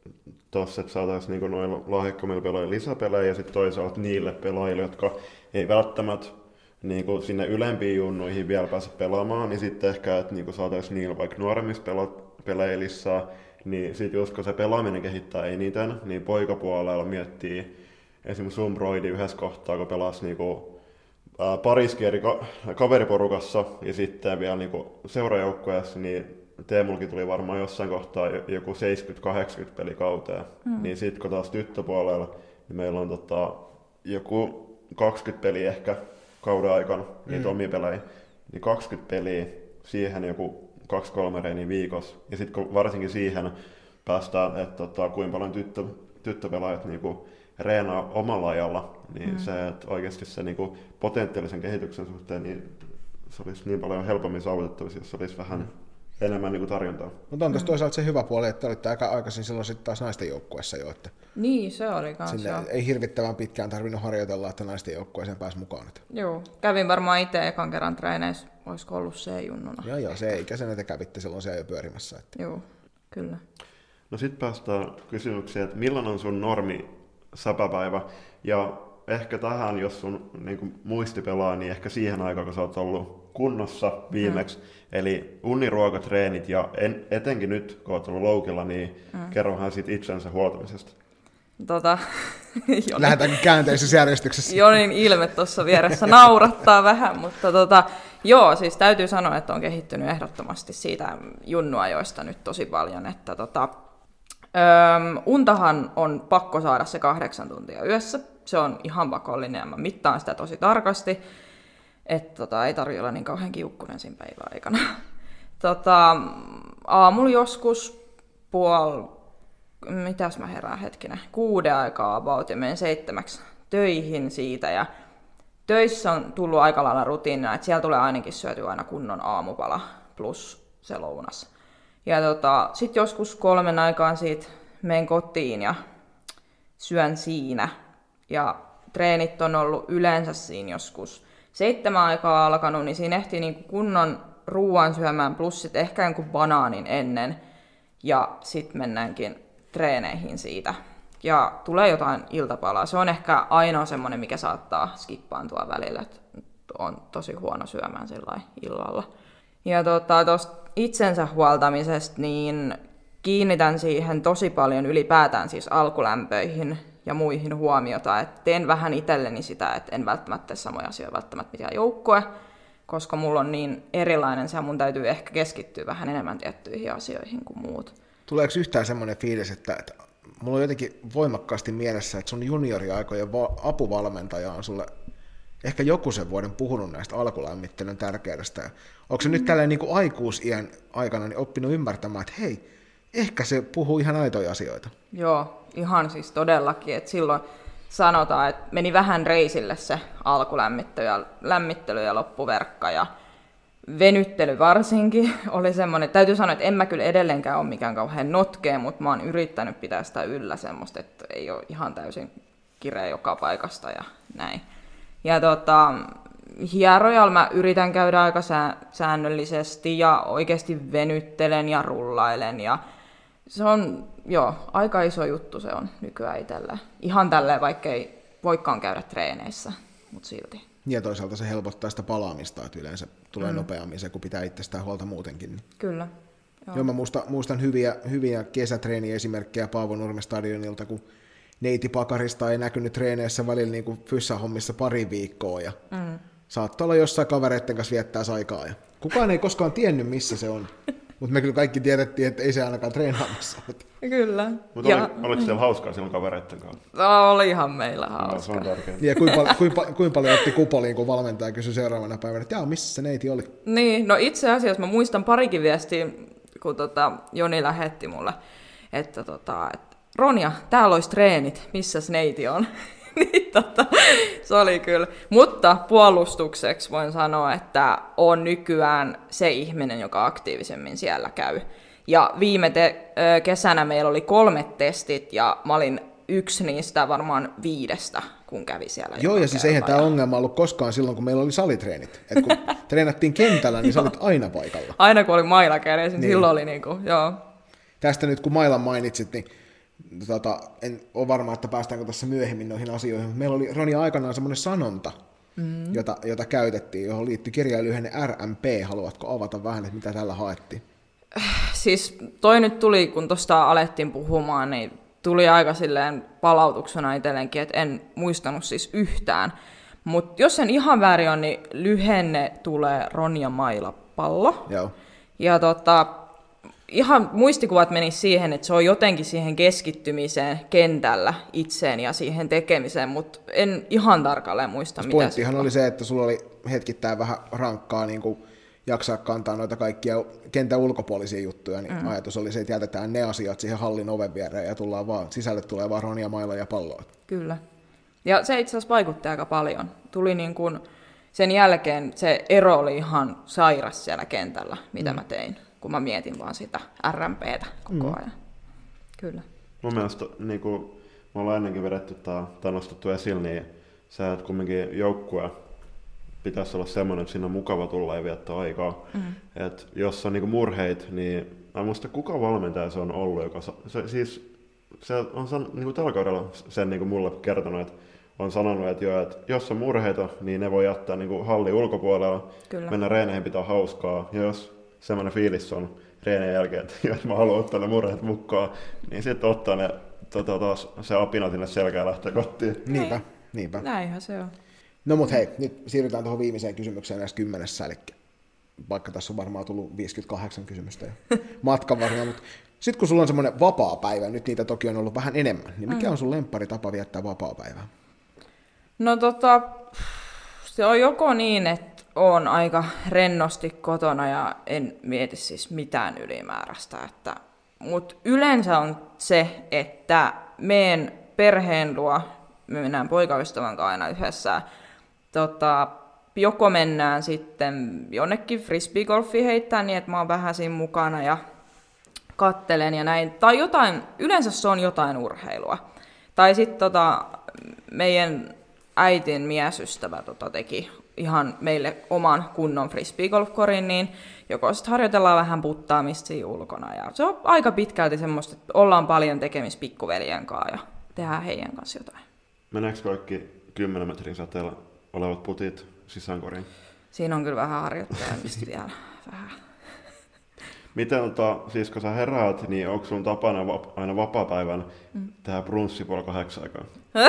että saataisiin niinku noilla lahjakkaamilla pelaajilla lisäpelejä ja sitten toisaalta niille pelaajille, jotka ei välttämättä niinku sinne ylempiin junnuihin vielä pääse pelaamaan, niin sitten ehkä, että niinku saataisiin niillä vaikka nuoremmissa pelaajilla lisää, niin sitten just kun se pelaaminen kehittää eniten, niin poikapuolella miettii esimerkiksi Sumbroidi yhdessä kohtaa, kun pelasi niinku pariskin eri kaveriporukassa ja sitten vielä niinku seurajoukkueessa, niin Teemulkin tuli varmaan jossain kohtaa joku 70-80 pelikauteen. Niin sitten kun taas tyttöpuolella, niin meillä on joku 20 peliä ehkä kauden aikana, niitä omia pelejä, niin 20 peliä, siihen joku 2-3 reeniä viikossa. Ja sitten kun varsinkin siihen päästään, että kuinka paljon tyttöpelaajat niinku reenaa omalla ajalla, niin se, että oikeasti se niinku potentiaalisen kehityksen suhteen, niin se olisi niin paljon helpommin saavutettavissa, jos olisi vähän enemmän niinku tarjontaa. Mutta on tuossa toisaalta se hyvä puoli, että olitte aika aikaisin silloin sitten taas naisten joukkueessa jo. Että niin, se oli kanssa. Ei hirvittävän pitkään tarvinnut harjoitella, että naisten joukkueeseen pääsi mukaan. Joo, kävin varmaan itse ekan kerran treeneissä, olisiko ollut C-junnuna. Joo, se ikäisenä te kävitte silloin siellä jo pyörimässä. Että. Joo, kyllä. No sit päästään kysymykseen, että millainen on sun normi säpäpäivä? Ja ehkä tähän, jos sun niin muisti pelaa, niin ehkä siihen aikaan, kun sä oot ollut kunnossa viimeksi. Eli uniruokatreenit ja etenkin nyt, kun oot ollut loukilla, niin kerrohan siitä itsensä huoltamisesta. Lähdetään käänteisessä järjestyksessä. Jonin ilme tuossa vieressä naurattaa vähän, mutta joo, siis täytyy sanoa, että on kehittynyt ehdottomasti siitä junnuajoista nyt tosi paljon, että untahan on pakko saada se 8 tuntia yössä. Se on ihan pakollinen ja mä mittaan sitä tosi tarkasti. Että ei tarvitse olla niin kauhean kiukkunen siinä päivän aikana. Aamulla joskus mitäs mä herään hetkinen, 6 aikaa about ja menen 7 töihin siitä. Ja töissä on tullut aika lailla rutiinina, että siellä tulee ainakin syötyä aina kunnon aamupala plus se lounas. Ja sitten joskus 3 aikaan siitä menen kotiin ja syön siinä. Ja treenit on ollut yleensä siinä joskus 7 aikaa alkanut, niin siinä ehtii niinku kunnon ruoan syömään plus sit ehkä jonkun banaanin ennen. Ja sitten mennäänkin treeneihin siitä. Ja tulee jotain iltapalaa. Se on ehkä ainoa semmoinen, mikä saattaa skippaantua välillä, että on tosi huono syömään sillä illalla. Ja tuosta itsensä huoltamisesta, niin kiinnitän siihen tosi paljon ylipäätään siis alkulämpöihin ja muihin huomiota. Et teen vähän itselleni sitä, että en välttämättä samoja asioita välttämättä mitään joukkue, koska mulla on niin erilainen se, ja mun täytyy ehkä keskittyä vähän enemmän tiettyihin asioihin kuin muut. Tuleeko yhtään semmoinen fiilis, että mulla on jotenkin voimakkaasti mielessä, että sun junioriaikojen apuvalmentaja on sulle ehkä joku sen vuoden puhunut näistä alkulämmittelyn tärkeydestä. Onko se nyt tällainen niin kuin aikuisiän aikana niin oppinut ymmärtämään, että hei, ehkä se puhuu ihan aitoja asioita. Joo, ihan siis todellakin, että silloin sanotaan, että meni vähän reisille se alkulämmittely ja loppuverkka ja venyttely varsinkin oli semmoinen, täytyy sanoa, että en mä kyllä edelleenkään ole mikään kauhean notkea, mutta mä oon yrittänyt pitää sitä yllä semmoista, että ei ole ihan täysin kireä joka paikasta ja näin. Ja hierojalla mä yritän käydä aika säännöllisesti ja oikeasti venyttelen ja rullailen ja se on, aika iso juttu se on nykyään itsellä. Ihan tälleen, vaikka ei voikaan käydä treeneissä, mutta silti. Ja toisaalta se helpottaa sitä palaamista, että yleensä tulee nopeammin se, kun pitää itsestään huolta muutenkin. Kyllä. Joo, mä muistan hyviä kesätreeniesimerkkejä Paavonurmen stadionilta, kun neiti Pakarista ei näkynyt treeneissä välillä niin kuin fyssahommissa pari viikkoa ja saattoi olla jossain kavereiden kanssa viettää aikaa. Ja kukaan ei koskaan tiennyt, missä se on, mutta me kyllä kaikki tiedettiin, että ei se ainakaan treenaamassa. Kyllä. Mutta oliko siellä hauskaa silloin kavereiden kanssa? No, olihan meillä hauskaa. No, se on tärkeää. Ja kuinka paljon otti kupoliin, kun valmentaja kysyi seuraavana päivänä, että missä se neiti oli? Niin, no itse asiassa mä muistan parikin viestiä, kun Joni lähetti mulle, että Ronja, täällä olisi treenit, missäs neiti on? Niin se oli kyllä. Mutta puolustukseksi voin sanoa, että on nykyään se ihminen, joka aktiivisemmin siellä käy. Ja viime kesänä meillä oli 3 testit ja mä olin yksi niistä varmaan 5, kun kävi siellä. Joo, ja siis eihän tämä ongelma ollut koskaan silloin, kun meillä oli salitreenit. Et kun treenattiin kentällä, niin sä olit aina paikalla. Aina kun oli maila kädessä, niin silloin oli joo. Tästä nyt kun mailan mainitsit, niin en ole varma, että päästäänkö tässä myöhemmin noihin asioihin. Meillä oli Ronja aikanaan semmoinen sanonta, jota käytettiin, johon liittyi kirjailijoiden RMP. Haluatko avata vähän, että mitä tällä haettiin? Siis toi nyt tuli, kun tuosta alettiin puhumaan, niin tuli aika silleen palautuksena itselleenkin, että en muistanut siis yhtään. Mutta jos sen ihan väärin on, niin lyhenne tulee Ronja Mailapallo. Joo. Ja ihan muistikuvat meni siihen, että se on jotenkin siihen keskittymiseen kentällä itseen ja siihen tekemiseen, mutta en ihan tarkalleen muista, mitä pointtihan oli se, että sulla oli hetkittäin vähän rankkaa niin kuin jaksaa kantaa noita kaikkia kentän ulkopuolisia juttuja, niin ajatus oli se, että jätetään ne asiat siihen hallin oven viereen ja sisälle tulee vaan Ronja, maila ja palloa. Kyllä. Ja se itse asiassa vaikutti aika paljon. Tuli niin kuin sen jälkeen se ero oli ihan sairas siellä kentällä, mitä mä tein, kun mä mietin vaan sitä RMPtä koko ajan. Kyllä. Mun mielestä, niin kuin me ollaan ennenkin vedetty tai nostettu esille, niin sä et kumminkin joukkue pitäisi olla semmoinen, että siinä on mukava tulla ja viettää aikaa. Et jos on niin kuin murheit, niin mä en muista kuka valmentaja se on ollut, joka se on niin kuin tällä kaudella sen niin kuin mulle kertonut, että on sanonut, että jos on murheita, niin ne voi jättää niin kuin hallin ulkopuolella, mennä reeneihin pitää hauskaa, ja jos semmoinen fiilis on reenien jälkeen, että jos mä haluan ottaa ne murheet mukaan, niin sitten ottaa ne taas se apina sinne selkään ja lähtee kotiin. Niinpä. Näinhän se on. No mut hei, nyt siirrytään tuohon viimeiseen kysymykseen näistä 10, eli vaikka tässä on varmaan tullut 58 kysymystä jo matkan varmaan, mutta sitten kun sulla on semmoinen vapaa-päivä, nyt niitä toki on ollut vähän enemmän, niin mikä on sun lempparitapa viettää vapaa-päivää? No se on joko niin, että oon aika rennosti kotona ja en mieti siis mitään ylimääräistä, mutta yleensä on se, että meen perheen luo, me mennään poikaystävän kanssa aina yhdessä, joko mennään sitten jonnekin frisbeegolfiin heittää niin, että mä oon vähän siinä mukana ja kattelen ja näin, tai jotain, yleensä se on jotain urheilua. Tai sitten meidän äitin miesystävä teki ihan meille oman kunnon frisbeegolfkorin, niin joko sitten harjoitellaan vähän puttaamista siinä ulkona. Ja se on aika pitkälti semmoista, että ollaan paljon tekemistä pikkuveljen kanssa ja tehdään heidän kanssa jotain. Meneekö kaikki 10 metrin säteellä olevat putit sisäänkoriin? Siinä on kyllä vähän harjoittelemista vielä. Vähän. Miten, siis kun sä heräät, niin onko sun tapana aina vapaa-päivän tehdä brunssi 7:30 aikaan?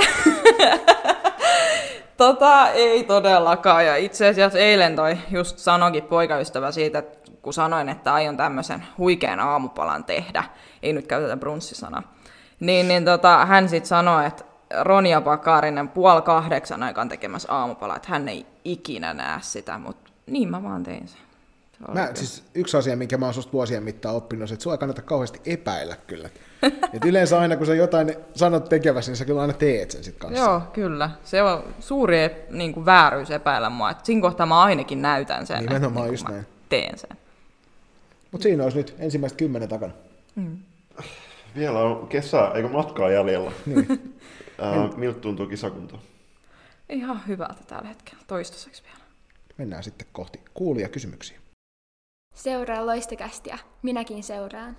Ei todellakaan. Ja itse asiassa eilen just sanoikin poikaystävä siitä, että kun sanoin, että aion tämmöisen huikean aamupalan tehdä, ei nyt käytetä brunssisanaa, niin hän sitten sanoi, että Ronja Pakarinen 7:30 aikaan tekemässä aamupalaa, että hän ei ikinä näe sitä, mutta niin mä vaan tein sen. Siis yksi asia, minkä mä oon susta vuosien mittaan oppinut, on, että sua ei kannata kauheasti epäillä kyllä. Et yleensä aina, kun sä jotain sanot tekeväsi, niin sä kyllä aina teet sen sit kanssa. Joo, kyllä. Se on suuri niin kuin vääryys epäillä mua. Et siinä kohtaa mä ainakin näytän sen, nimenomaan just näin. Teen sen. Mutta siinä olisi nyt ensimmäistä 10 takana. Vielä on matkaa jäljellä. Niin. Miltä tuntuu kisakunta? Ihan hyvältä tällä hetkellä, toistaiseksi vielä. Mennään sitten kohti kuulijakysymyksiä. Seuraa Loistokästiä. Minäkin seuraan.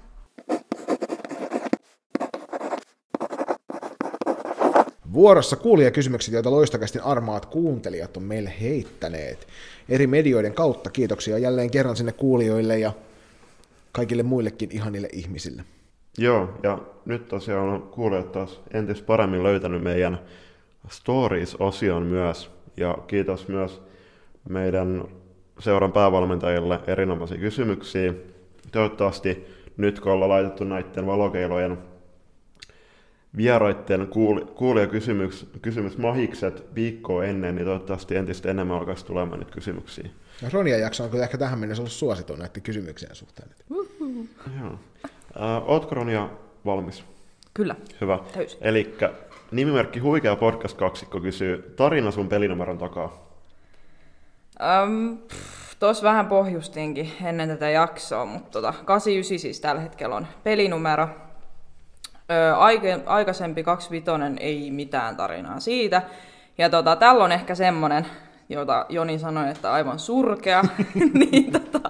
Vuorossa kuulijakysymykset, joita Loistokästin armaat kuuntelijat on meille heittäneet eri medioiden kautta. Kiitoksia jälleen kerran sinne kuulijoille ja kaikille muillekin ihanille ihmisille. Joo, ja nyt tosiaan on kuulijat taas entistä paremmin löytänyt meidän Stories-osion myös. Ja kiitos myös meidän seuran päävalmentajille erinomaisia kysymyksiä. Toivottavasti nyt kun ollaan laitettu näiden valokeilojen vieraiden kuulijakysymysmahikset viikkoa ennen, niin toivottavasti entistä enemmän alkaisi tulemaan niitä kysymyksiä. No Ronja jakso on kyllä ehkä tähän mennessä ollut suositun näiden kysymyksien suhteen. Joo. Ootko Ronja valmis? Kyllä. Hyvä. Elikkä nimimerkki Huikea podcast-kaksikko kysyy tarina sun pelinumeron takaa. Tuossa vähän pohjustinkin ennen tätä jaksoa, mutta 89 siis tällä hetkellä on pelinumero. Aikaisempi 25 ei mitään tarinaa siitä. Ja tällä on ehkä semmonen, jota Joni sanoi, että aivan surkea. niin,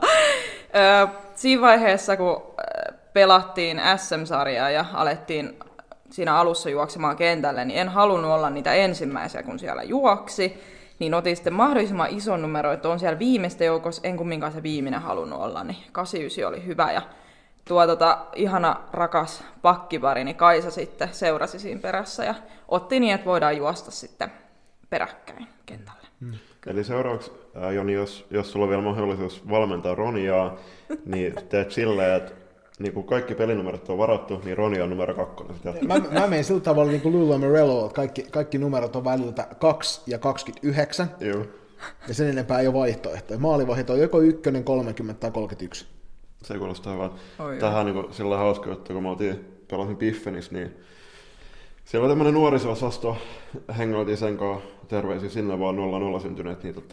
siinä vaiheessa, kun pelattiin SM-sarjaa ja alettiin siinä alussa juoksemaan kentälle, niin en halunnut olla niitä ensimmäisiä, kun siellä juoksi. Niin otin sitten mahdollisimman ison numero, että on siellä viimeistä joukossa, en kumminkaan se viimeinen halunnut olla, niin 89 oli hyvä. Ja tuo ihana rakas pakkipari, niin Kaisa sitten seurasi siinä perässä ja otti niin, että voidaan juosta sitten peräkkäin kentälle. Eli seuraavaksi, Joni, jos sulla on vielä mahdollisuus valmentaa Ronjaa, niin teet silleen, että niin kun kaikki pelinumerot on varattu, niin Ronja on numero 2. Mä menen sillä tavalla niin kuin Lula Morello, että kaikki numerot on väliltä 2 ja 29. Joo. Ja sen enempää ei ole vaihtoehtoja. Maalivahit on joko 1, 30 tai 31. Se kuulostaa hyvältä. Tähän on niin sillä hauska juttu, kun pelasin Piffenissä, niin siellä oli tämmöinen nuoriso-osasto, hengailtiin sen kanssa, terveisiä sinne vaan 00 syntyneet, niin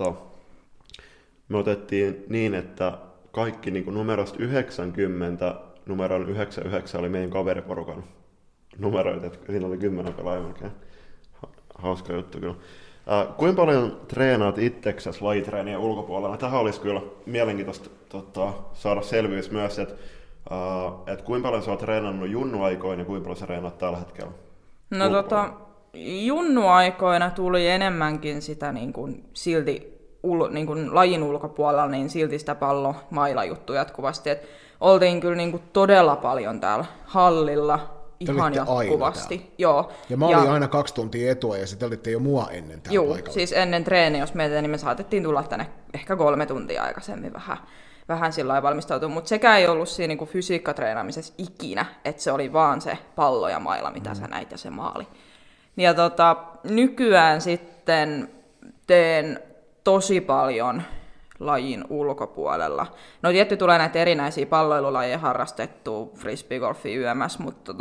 me otettiin niin, että kaikki niin numerosta 90 numeron 99 oli meidän kaveriporukan numeroita, että siinä oli 10 pelaajaa melkein. Hauska juttu kyllä. Kuinka paljon treenaat itseksesi lajitreenien ulkopuolella? Tähän olisi kyllä mielenkiintoista saada selvyys myös, että kuinka paljon sä oot treenannut junnuaikoina ja kuinka paljon sä treenaat tällä hetkellä? No junnuaikoina tuli enemmänkin sitä niin kuin silti niin kuin lajin ulkopuolella, niin silti sitä pallo-mailajuttu jatkuvasti. Et oltiin kyllä niin kuin todella paljon täällä hallilla ihan jatkuvasti. Joo. Ja mä olin aina 2 tuntia etua ja sitten olitte jo mua ennen täällä paikalla. Joo, siis ennen treeniä, jos meitä, niin me saatettiin tulla tänne ehkä 3 tuntia aikaisemmin vähän sillä lailla valmistautua. Mutta sekään ei ollut siinä niin kuin fysiikkatreenaamisessa ikinä, että se oli vaan se pallo ja maila, mitä sä näit ja se maali. Ja nykyään sitten teen tosi paljon lajin ulkopuolella. No tietty tulee näitä erinäisiä palloilulajeja harrastettua, frisbeegolfi, YMS, mutta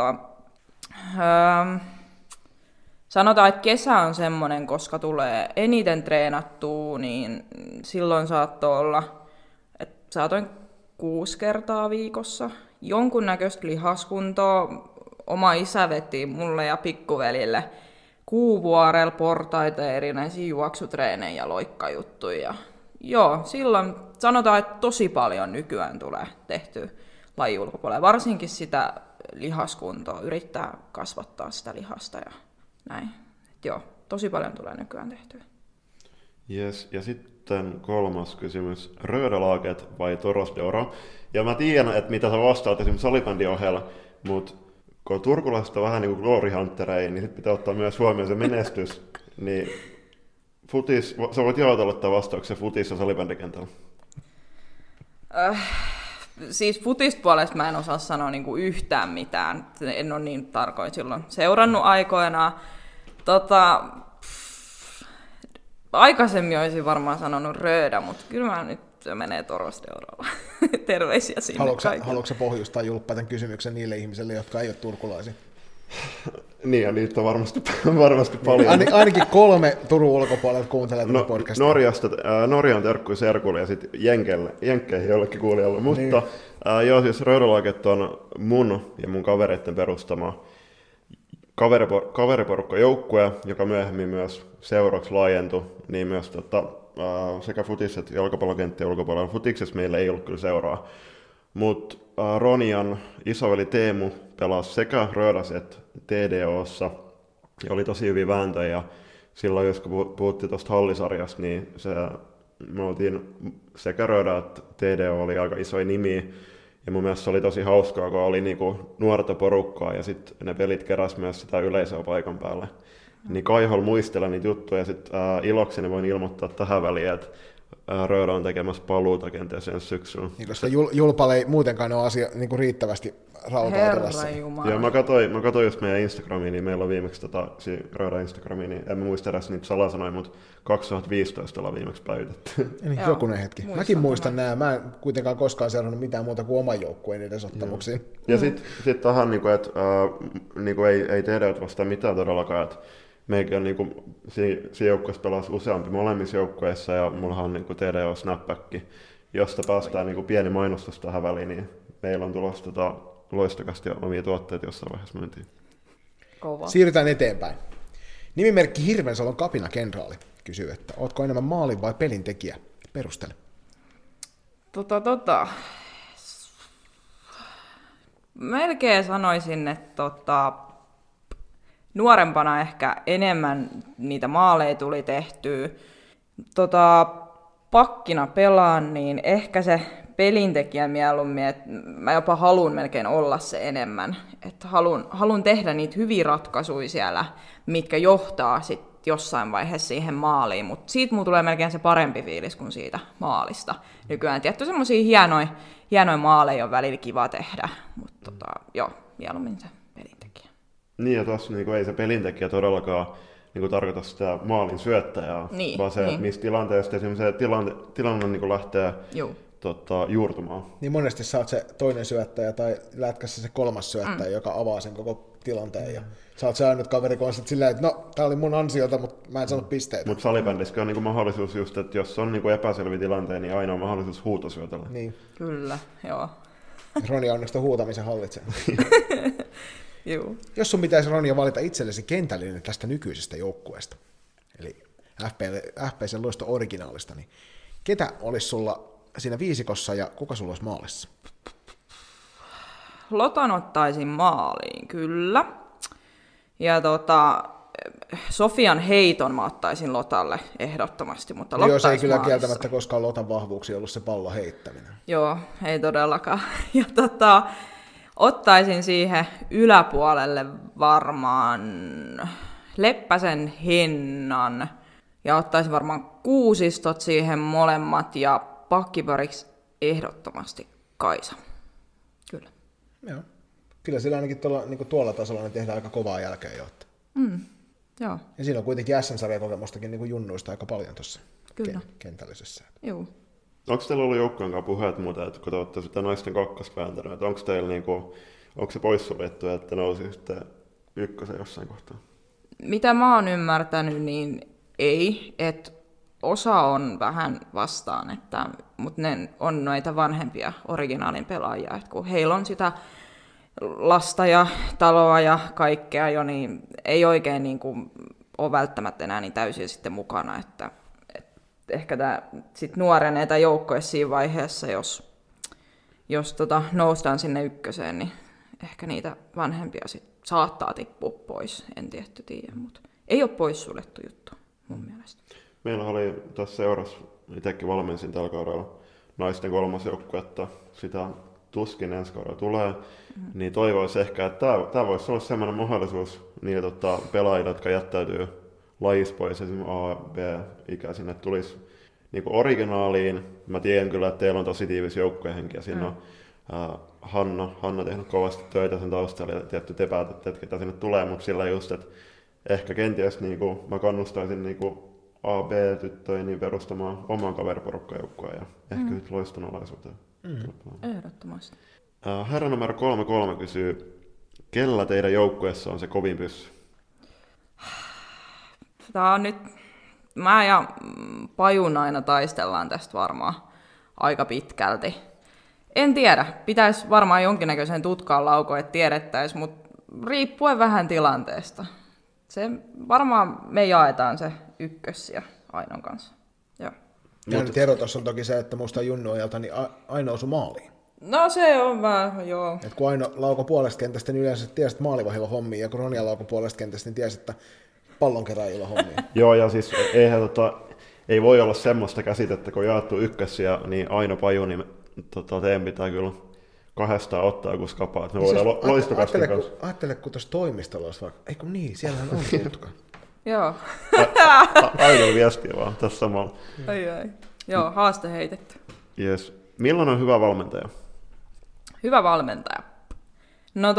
sanotaan, että kesä on semmoinen, koska tulee eniten treenattua, niin silloin saattoi olla, että saatoin 6 kertaa viikossa jonkunnäköistä lihaskuntoa. Oma isä veti mulle ja pikkuvelille Kuuvuorella portaita ja erinäisiä juoksutreenejä ja loikkajuttuja. Joo, silloin sanotaan, että tosi paljon nykyään tulee tehtyä lajin ulkopuolella. Varsinkin sitä lihaskuntoa, yrittää kasvattaa sitä lihasta ja näin. Et joo, tosi paljon tulee nykyään tehtyä. Yes, ja sitten 3. kysymys. Rödelaget vai Torosdeoro? Ja mä tiedän, että mitä sä vastaat esimerkiksi salibändin ohella, mutta kun turkulaiset on vähän niin kuin glory huntereja, niin sit pitää ottaa myös huomioon se menestys. Niin futis, sä voit jaotella tämän vastauksen futis- ja salibändikentällä. Siis futista puolesta mä en osaa sanoa niinku yhtään mitään. En ole niin tarkoin silloin seurannut aikoinaan. Aikaisemmin olisin varmaan sanonut Röödä, mutta kyllä mä nyt se menee Torosteuralla. Terveisiä sinne kaikille. Haluatko pohjustaa Julppa tämän kysymyksen niille ihmisille, jotka ei ole turkulaisia? Niin, ja niitä on varmasti paljon. Ainakin 3 Turun ulkopuolelta kuuntelee tätä podcastia. Norjan terkkui serkulle ja sitten jenkkeihin jollekin kuulijalle. Mutta joo, siis Röydälaget on mun ja mun kavereiden perustama kaveriporukkajoukkue, joka myöhemmin myös seuraksi laajentui, niin myös sekä futis- että jalkapallokenttien ulkopuolella. Futiksessa meillä ei ollut kyllä seuraa. Mutta Ronian isoveli Teemu pelasi sekä Röödässä että TDOssa ja oli tosi hyviä vääntöjä. Ja silloin, jos puhuttiin tuosta hallisarjasta, niin me oltiin sekä Röödä että TDO oli aika isoja nimiä. Ja mun mielestä se oli tosi hauskaa, kun oli niinku nuorta porukkaa ja sitten ne pelit keräsi myös sitä yleisöä paikan päälle. Niin Kaihol muistella niitä juttuja ja sitten ilokseni voin ilmoittaa tähän väliin, että Röödä on tekemässä paluuta kenties ensi syksyllä. Niin, koska Julpalla ei muutenkaan ole asia niin kuin riittävästi rautautelassa. Joo, mä katsoin just meidän Instagramiin, niin meillä on viimeksi Röödä Instagramiin, niin en mä muista edes niitä salasanoja, mutta 2015 ollaan viimeksi päivitetty. Niin, jokunen hetki. Mäkin muistan nämä. Mä en kuitenkaan koskaan seurannut mitään muuta kuin oman joukkueen edesottamuksiin. Ja sitten tähän, että ei tehdä vastaan mitään todellakaan, että meikin on siinä joukkueessa pelasi useampi molemmissa joukkueissa ja mullahan on TDO Snapback, josta päästään pieni mainostus tähän väliin, niin meillä on tulossa loistokasti omia tuotteita jossain vaiheessa myyntiin. Kova. Siirrytään eteenpäin. Nimimerkki Hirvensalon kapinakenraali kysyy, että ootko enemmän maalin vai pelintekijä? Perustele. Melkein sanoisin, että nuorempana ehkä enemmän niitä maaleja tuli tehtyä. Pakkina pelaan, niin ehkä se pelintekijä mieluummin, että mä jopa haluan melkein olla se enemmän. Että haluan tehdä niitä hyviä ratkaisuja siellä, mitkä johtaa sitten jossain vaiheessa siihen maaliin, mutta siitä mulla tulee melkein se parempi fiilis kuin siitä maalista. Nykyään tietty semmosia hienoja maaleja on välillä kiva tehdä, mutta joo, mieluummin se pelintekijä. Niin, ja tuossa ei se pelintekijä todellakaan tarkoita sitä maalin syöttäjää, vaan se, että missä tilanteesta esimerkiksi se tilanne lähtee juurtumaan. Niin monesti sä oot se toinen syöttäjä tai lätkässä se kolmas syöttäjä, joka avaa sen koko tilanteen. Ja sä oot se ainut kaveri, kun on silleen, että no, tää oli mun ansiota, mutta mä en saanut pisteitä. Mutta salibändissä on mahdollisuus just, että jos on epäselviä tilanteita, niin aina on mahdollisuus huutosyötellä. Niin. Kyllä, joo. Roni onneksi huutamisen hallitsee. Joo. Jos sun pitäisi, Ronja, valita itsellesi kentällinen tästä nykyisestä joukkueesta, eli FPC:n loisto originaalista, niin ketä olisi sulla siinä viisikossa ja kuka sulla olisi maalissa? Lotan ottaisin maaliin, kyllä. Ja Sofian heiton mä ottaisin Lotalle ehdottomasti, mutta Lotta jos ei kyllä maalissa. Kieltämättä koskaan Lotan vahvuuksia ollut se pallon heittäminen. Joo, ei todellakaan. Ja ottaisin siihen yläpuolelle varmaan Leppäsen Hennan ja ottaisin varmaan Kuusistot siihen molemmat ja pakkipariksi ehdottomasti Kaisa. Kyllä. Joo. Kyllä sillä ainakin tuolla tasolla ne tehdään aika kovaa jälkeen jo. Joo. Ja siinä on kuitenkin SN-sarjakokemustakin junnuista aika paljon tuossa kentällisessä. Joo. Onko teillä ollut joukkojen kanssa puheet muuta, että kun te olette sitä naisten kakkosta vääntänyt, että onko teillä onko se poissuljettu, että nousi sitten ykkösen jossain kohtaa? Mitä mä oon ymmärtänyt, niin ei, että osa on vähän vastaan, mutta ne on noita vanhempia originaalin pelaajia, että kun heillä on sitä lasta ja taloa ja kaikkea jo, niin ei oikein ole välttämättä enää niin täysin sitten mukana, että ehkä tämä sitten nuorenee tämä joukkue siinä vaiheessa, jos noustaan sinne ykköseen, niin ehkä niitä vanhempia sit saattaa tippua pois, en tiedä, mutta ei ole poissuljettu juttu mun mielestä. Meillä oli tässä seurassa, itsekin valmensin tällä kaudella naisten kolmas joukkuetta, sitä tuskin ensi kaudella tulee, niin toivoisi ehkä, että tämä voisi olla sellainen mahdollisuus niille pelaajille, jotka jättäytyy lajissa pois, esimerkiksi A, B-ikäisin, että tulisi originaaliin. Mä tiedän kyllä, että teillä on tosi tiivis joukkuehenki ja siinä on Hanna tehnyt kovasti töitä sen taustalla ja tietty te päätätte, että ketä sinne tulee, mutta sillä just, että ehkä kenties mä kannustaisin A-B-tyttöjä niin perustamaan oman kaveriporukkajoukkoa ja ehkä nyt loiston alaisuuteen. Ehdottomasti. Herra numero 33 kysyy, kellä teidän joukkueessa on se kovin pyssy? Tää on nyt, mä ja Pajun aina taistellaan tästä varmaan aika pitkälti. En tiedä, pitäisi varmaan jonkinnäköisen tutkaan laukoon, että tiedettäisiin, mutta riippuen vähän tilanteesta. Se, varmaan me jaetaan se ykkössiä Ainon kanssa. Joo. Ja nyt ero tuossa on toki se, että muistan Junnu ajalta, niin Aino osui maaliin. No se on vähän, joo. Et kun Aino lauko puolesta kentästä, niin yleensä tiesi, että maalivahilla hommia, ja kun Ronja lauko puolesta kentästä, niin tiesi, että pallonkeräjillä hommia. Joo, ja siis ei voi olla semmoista käsitettä, kun on jaettu ykkössiä, niin Aino Paju, niin teidän pitää kyllä kahdestaan ottaa joku skapaa, että me voidaan loistokastin kanssa. Ajattele, kun tuossa toimistolla olisi vaikka, eikö niin, siellähän on tutka. Joo. Ainoa viestiä vaan tässä samalla. Ai. Joo, haaste heitetty. Yes. Milloin on hyvä valmentaja? Hyvä valmentaja. No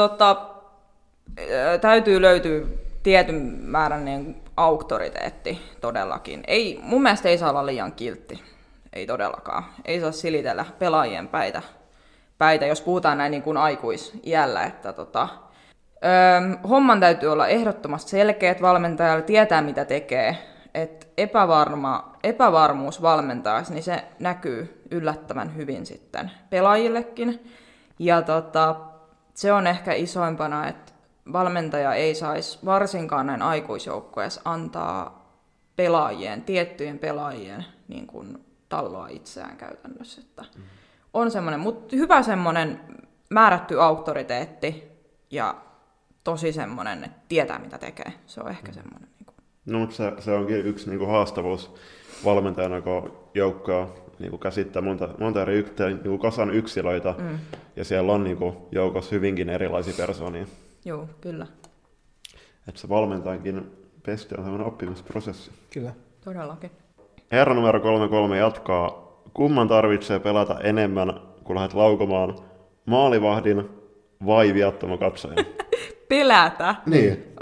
täytyy löytyä tietyn määrän niin auktoriteetti todellakin. Mun mielestä ei saa olla liian kiltti. Ei todellakaan. Ei saa silitellä pelaajien päitä, jos puhutaan näin niin kuin aikuisiällä. Että homman täytyy olla ehdottomasti selkeät valmentajalle, tietää mitä tekee. Et epävarmuus valmentajassa, niin se näkyy yllättävän hyvin sitten pelaajillekin. Ja se on ehkä isoimpana, että valmentaja ei saisi varsinkaan näin aikuisjoukkueessa antaa tiettyjen pelaajien niin kuin talloa itseään käytännössä. Että on semmoinen, mutta hyvä semmoinen määrätty auktoriteetti ja tosi semmoinen, että tietää mitä tekee. Se on ehkä semmoinen. Niin kuin. No, mutta se onkin yksi niin kuin haastavuus valmentajana, kun joukkoa niin kuin käsittää monta eri niin kasan yksilöitä, ja siellä on niin kuin joukossa hyvinkin erilaisia persoonia. Joo, kyllä. Että se valmentajankin pesti on sellainen oppimisprosessi. Kyllä. Todellakin. Herra numero 33 jatkaa. Kumman tarvitsee pelata enemmän, kun lähdet laukomaan maalivahdin vai viattoman katsojan? Pelätä? Niin.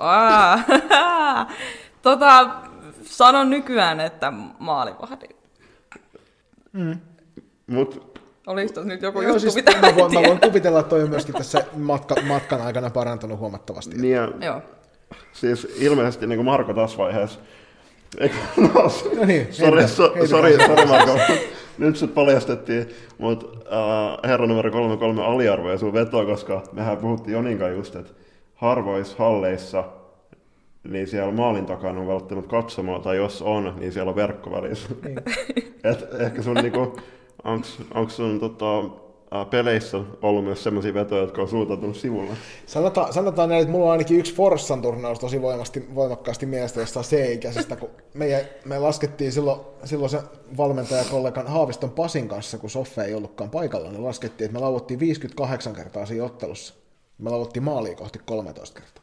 Sanon nykyään, että maalivahdi. Oliko tuossa nyt joku juttu, siis mitä mä voin kuvitella, että toi on myöskin tässä matkan aikana parantunut huomattavasti. Niin ja, joo. Siis ilmeisesti niin kuin Marko tässä vaiheessa. No niin, Sori Marko. Nyt sut paljastettiin, mutta herra numero 33 aliarvoja sun vetoa, koska mehän puhuttiin Joninkaan just, että harvoissa halleissa niin siellä maalin takana on välttämättä katsomaan, tai jos on, niin siellä on verkko välissä. Niin. Ehkä sun niinku, onko sun peleissä ollut myös sellaisia vetoja, jotka on suuntautunut sivulla? Sanotaan näin, että mulla on ainakin yksi Forssan turnaus tosi voimakkaasti mielestä jostain C-ikäisestä, kun me laskettiin silloin se valmentajakollegan Haaviston Pasin kanssa, kun Soffe ei ollutkaan paikalla, niin laskettiin, että me lauottiin 58 kertaa siinä ottelussa. Me lauottiin maaliin kohti 13 kertaa.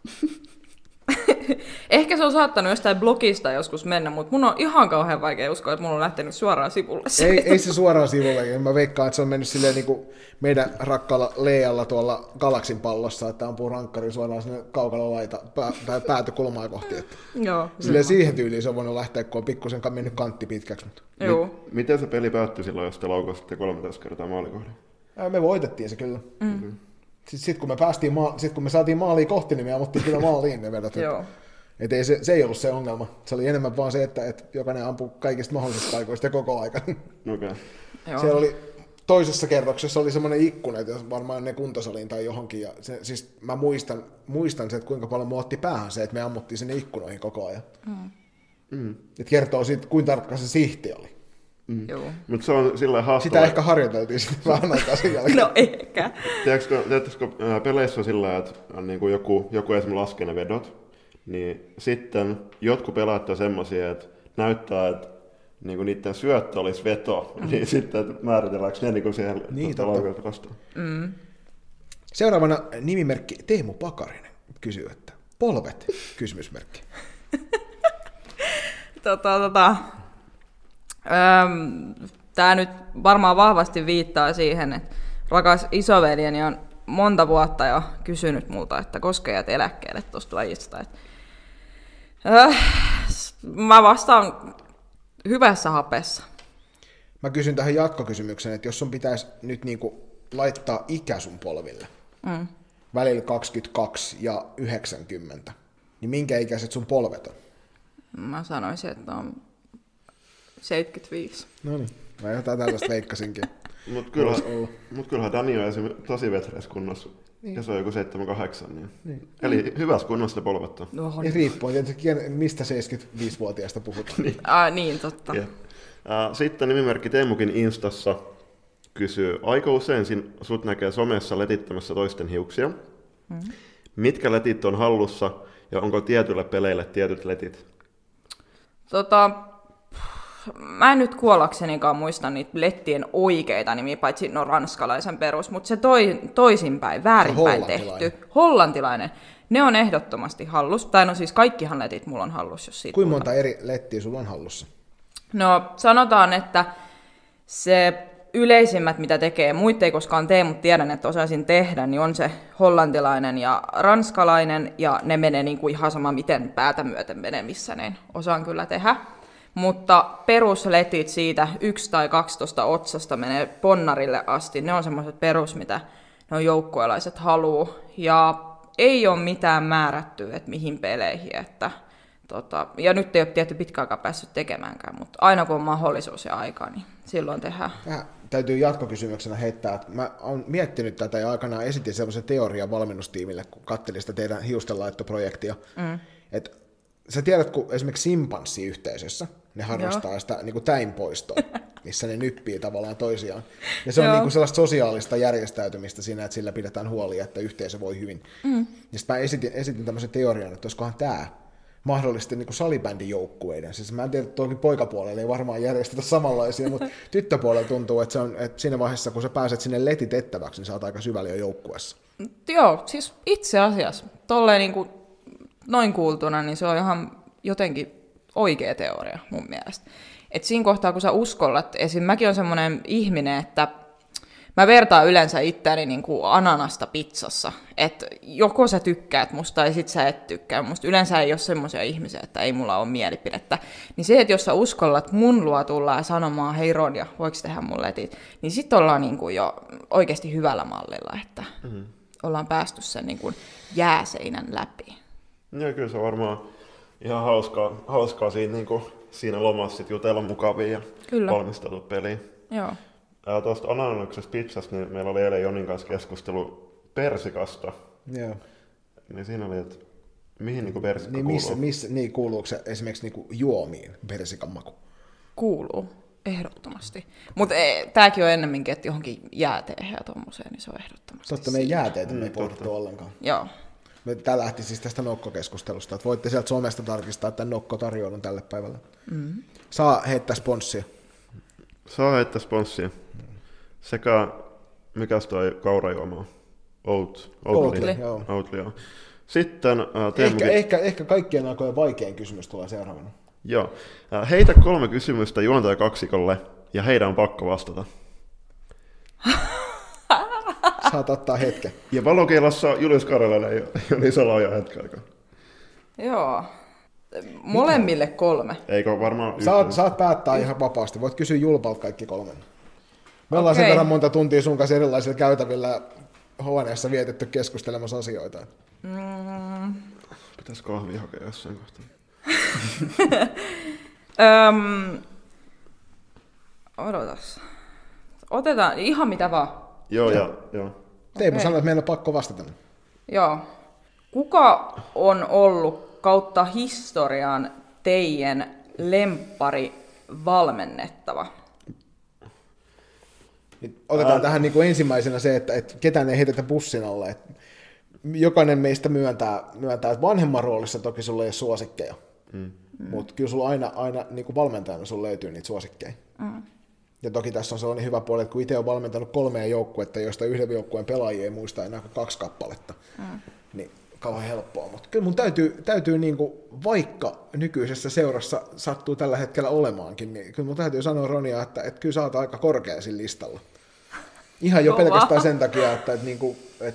Ehkä se on saattanut jostain blogista joskus mennä, mutta mun on ihan kauhean vaikea uskoa, että mun on lähtenyt suoraan sivulle. Ei se suoraan sivulle. Mä veikkaan, että se on mennyt silleen niin kuin meidän rakkaalla Leijalla tuolla Galaksin pallossa, että ampuu rankkari suoraan sinne kaukalolaita päätökulmaa kohti. Joo. Silleen siihen tyyliin se on voinut lähteä, kun on pikkusen mennyt kantti pitkäksi. Mutta. Miten se peli päättyi silloin, jos te laukasitte 13 kertaa maalikohdin? Me voitettiin se kyllä. Sitten kun me saatiin maaliin kohti, niin me ammuttiin kyllä maaliin ne vedot. Että se ei ollut se ongelma. Se oli enemmän vaan se, että jokainen ampui kaikista mahdollisista paikoista koko ajan. Okay. Siellä oli toisessa kerroksessa oli semmoinen ikkuna, että varmaan ne kuntosaliin tai johonkin. Ja siis mä muistan se, että kuinka paljon mua otti päähän se, että me ammuttiin sinne ikkunoihin koko ajan. Et kertoo siitä, kuinka tarkka se sihti oli. Mutta se on sillä haastava. Sitä ehkä harjoiteltiin sitten vähän aikaa sen jälkeen. No ehkä. Tiedätkö peleissä on sillä, että on niin kuin joku esimerkiksi laskee ne vedot, niin sitten jotkut pelaajat on semmoisia, että näyttää, että niin kuin niiden syöttö olisi veto, niin sitten määritelläänkö ne niin kuin siihen laukautta vastaan. Seuraavana nimimerkki Teemu Pakarinen kysyy, että polvet? Kysymysmerkki. Tämä nyt varmaan vahvasti viittaa siihen, että rakas isoveljeni on monta vuotta jo kysynyt multa, että koska jäät eläkkeelle tuosta lajista. Mä vastaan hyvässä hapessa. Mä kysyn tähän jatkokysymyksen, että jos sun pitäisi nyt niinku laittaa ikä sun polville, välillä 22 ja 90, niin minkä ikäiset sun polvet on? Mä sanoisin, että on 75. No niin, mä jotain tällaista veikkasinkin. Mut kyllähän Dani on esimerkiksi tosi vetreessä kunnossa. Niin. Ja se on joku 7-8. Niin. Eli hyvässä kunnossa ne polvet on. Ja riippuu tietysti, mistä 75-vuotiaasta puhutaan. Niin, niin totta. Yeah. Sitten nimimerkki Teemukin Instassa kysyy, aika usein sut näkee somessa letittämässä toisten hiuksia. Mitkä letit on hallussa ja onko tietyille peleille tietyt letit? Mä en nyt kuollaksenikaan muista niitä lettien oikeita nimiä, paitsi ranskalaisen perus, mutta se toisinpäin, väärinpäin tehty. Hollantilainen. Ne on ehdottomasti hallus. Tai no siis kaikkihan letit mulla on hallus, jos siitä Kuinka monta eri lettiä sulla on hallussa? No sanotaan, että se yleisimmät, mitä tekee, muita ei koskaan tee, mutta tiedän, että osaisin tehdä, niin on se hollantilainen ja ranskalainen, ja ne menee niin kuin ihan sama, miten päätä myöten menee, missä ne osaan kyllä tehdä. Mutta perusletit siitä 1 tai 12 otsasta menee ponnarille asti, ne on semmoiset perus, mitä ne on joukkueelaiset haluu, ja ei ole mitään määrättyä, että mihin peleihin, että ja nyt ei ole tietty pitkä aikaa päässyt tekemäänkään, mutta aina kun on mahdollisuus ja aika, niin silloin tehdään. Täytyy jatkokysymyksenä heittää, että mä oon miettinyt tätä ja aikanaan esitin sellaisen teorian valmennustiimille, kun katselin sitä teidän hiustenlaittoprojektia. Että sä tiedät, kun esimerkiksi simpanssiyhteisössä ne harrastaa sitä niin kuin täinpoistoa, missä ne nyppii tavallaan toisiaan. Ja se on niin kuin sellaista sosiaalista järjestäytymistä siinä, että sillä pidetään huoli, että yhteisö voi hyvin. Ja sitten mä esitin tämmöisen teorian, että olisikohan tämä mahdollisesti niin kuin salibändijoukkueiden. Siis mä en tiedä, että toki poikapuolella ei varmaan järjestetä samanlaisia, mutta tyttöpuolella tuntuu, että, että siinä vaiheessa, kun sä pääset sinne letitettäväksi, niin sä oot aika syvällä jo joukkueessa. Joo, siis itse asiassa, tolleen niin kuin noin kuultuna, niin se on ihan jotenkin oikea teoria mun mielestä. Et siinä kohtaa, kun sä uskollat, esim. Mäkin on semmoinen ihminen, että mä vertaan yleensä itseäni niin kuin ananasta pizzassa, että joko sä tykkäät musta tai sit sä et tykkää musta. Yleensä ei ole semmoisia ihmisiä, että ei mulla ole mielipidettä. Niin se, että jos sä uskollat mun luo tullaan sanomaan, hei Ronja, voiko tehdä mun letit, niin sit ollaan niin kuin jo oikeasti hyvällä mallilla, että ollaan päästy sen niin kuin jääseinän läpi. Joo, kyllä se on varmaan ihan hauskaa siinä lomassa sit jutella mukavia ja valmistautua peliin. Joo. Tuosta ananaksesta pizzasta, niin meillä oli eilen Jonin kanssa keskustelu persikasta. Joo. Niin siinä oli, että mihin niin persikka kuuluu? Niin kuuluuko se esimerkiksi niin juomiin persikan maku? Kuuluu, ehdottomasti. Mutta tämäkin on ennemminkin, että johonkin jääteehen ja tommoseen, niin se on ehdottomasti. Totta, meidän jääteitä me ei pohdittu ollenkaan. Joo. Tämä lähti siis tästä nokkokeskustelusta, että voitte sieltä somesta tarkistaa tämän nokkotarjoilun tälle päivälle. Saa heittää sponssia. Saa heittää sponssia. Sekä, mikäs toi kaurajuoma on? Oatly, joo. Sitten ehkä kaikkien aikojen vaikein kysymys tulee seuraavana. Joo. Heitä 3 kysymystä juontajakaksikolle ja heidän on pakko vastata. Saat ottaa hetken. Ja valokielassa Julius Karjalainen ja Joni Saloja hetken aikaa. Joo. Molemmille 3. Eikö varmaan saat päättää ihan vapaasti. Voit kysyä Julpalta kaikki 3. Me ollaan sen verran monta tuntia sun kanssa erilaisilla käytävillä huoneessa vietetty keskustelemassa asioita. Pitäis kahvia hakea jossain kohtaa. Odotas. Otetaan ihan mitä vaan. Joo. Teemu sanoi, että meillä on pakko vastata. Joo. Kuka on ollut kautta historian teidän lemppari valmennettava? Otetaan tähän niin kuin ensimmäisenä se, että ketään ei heitetä bussin alle. Että jokainen meistä myöntää, että vanhemman roolissa toki sulla ei ole suosikkeja. Mutta kyllä sulla aina niin kuin valmentajana sulla löytyy niitä suosikkeja. Ja toki tässä on sellainen hyvä puoli, että kun itse on valmentanut 3 joukkuetta, joista yhden joukkueen pelaajia ei muista enää kuin 2 kappaletta, niin kauhean helppoa. Mutta kyllä mun täytyy niin kuin, vaikka nykyisessä seurassa sattuu tällä hetkellä olemaankin, niin kyllä mun täytyy sanoa Ronia, että kyllä sä oot aika korkea siinä listalla. Ihan jo pelkästään sen takia, että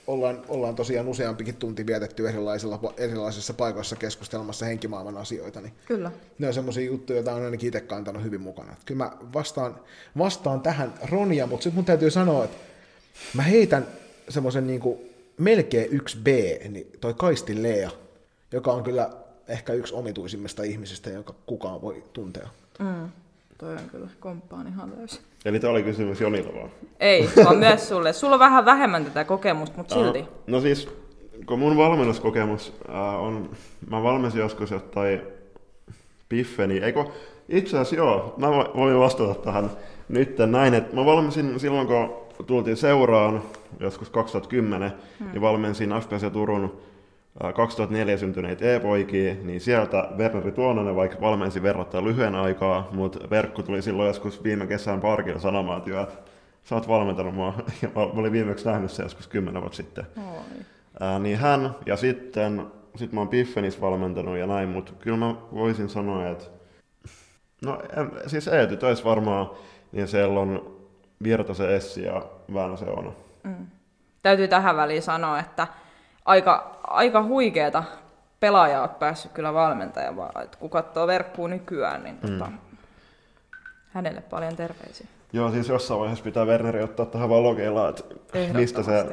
ollaan tosiaan useampikin tunti vietetty erilaisissa paikoissa keskustelemassa henkimaailman asioita, niin kyllä. Ne on semmoisia juttuja, joita on ainakin itse kantanut hyvin mukana. Että kyllä mä vastaan tähän Ronia, mutta sitten mun täytyy sanoa, että mä heitän semmoisen niinku melkein 1B, niin toi Kaisti Lea, joka on kyllä ehkä yksi omituisimmista ihmisistä, jonka kukaan voi tuntea. Toi on kyllä, komppaan ihan täysin. Eli tämä oli kysymys Jonilla vaan. Ei, vaan myös sulle. Sulla on vähän vähemmän tätä kokemusta, mutta silti. No siis, kun mun valmennuskokemus on, mä valmensin joskus jotain piffeni, itse asiassa joo, mä voin vastata tähän nyt näin, että mä valmensin silloin, kun tultiin seuraan, joskus 2010, niin valmensin FPS ja Turun 2004 syntyneitä e-poikia, niin sieltä Werneri Tuononen vaikka valmensi verrattain lyhyen aikaa, mutta Verkku tuli silloin joskus viime kesän parkilla sanomaan, että sä oot valmentanut mua, ja mä olin viimeksi nähnyt se joskus 10 vuotta sitten. Niin hän, ja sitten mä oon Piffenissä valmentanut ja näin, mutta kyllä mä voisin sanoa, että no siis Eety-töissä varmaan, niin siellä on Virtasen Essi ja Väänäsen Oona. Täytyy tähän väliin sanoa, että aika huikeeta pelaajaa olet päässyt kyllä valmentajan, että kun katsoo Verkkuun nykyään, niin hänelle paljon terveisiä. Joo, siis jossain vaiheessa pitää Werneri ottaa tähän valokeillaan, että mistä se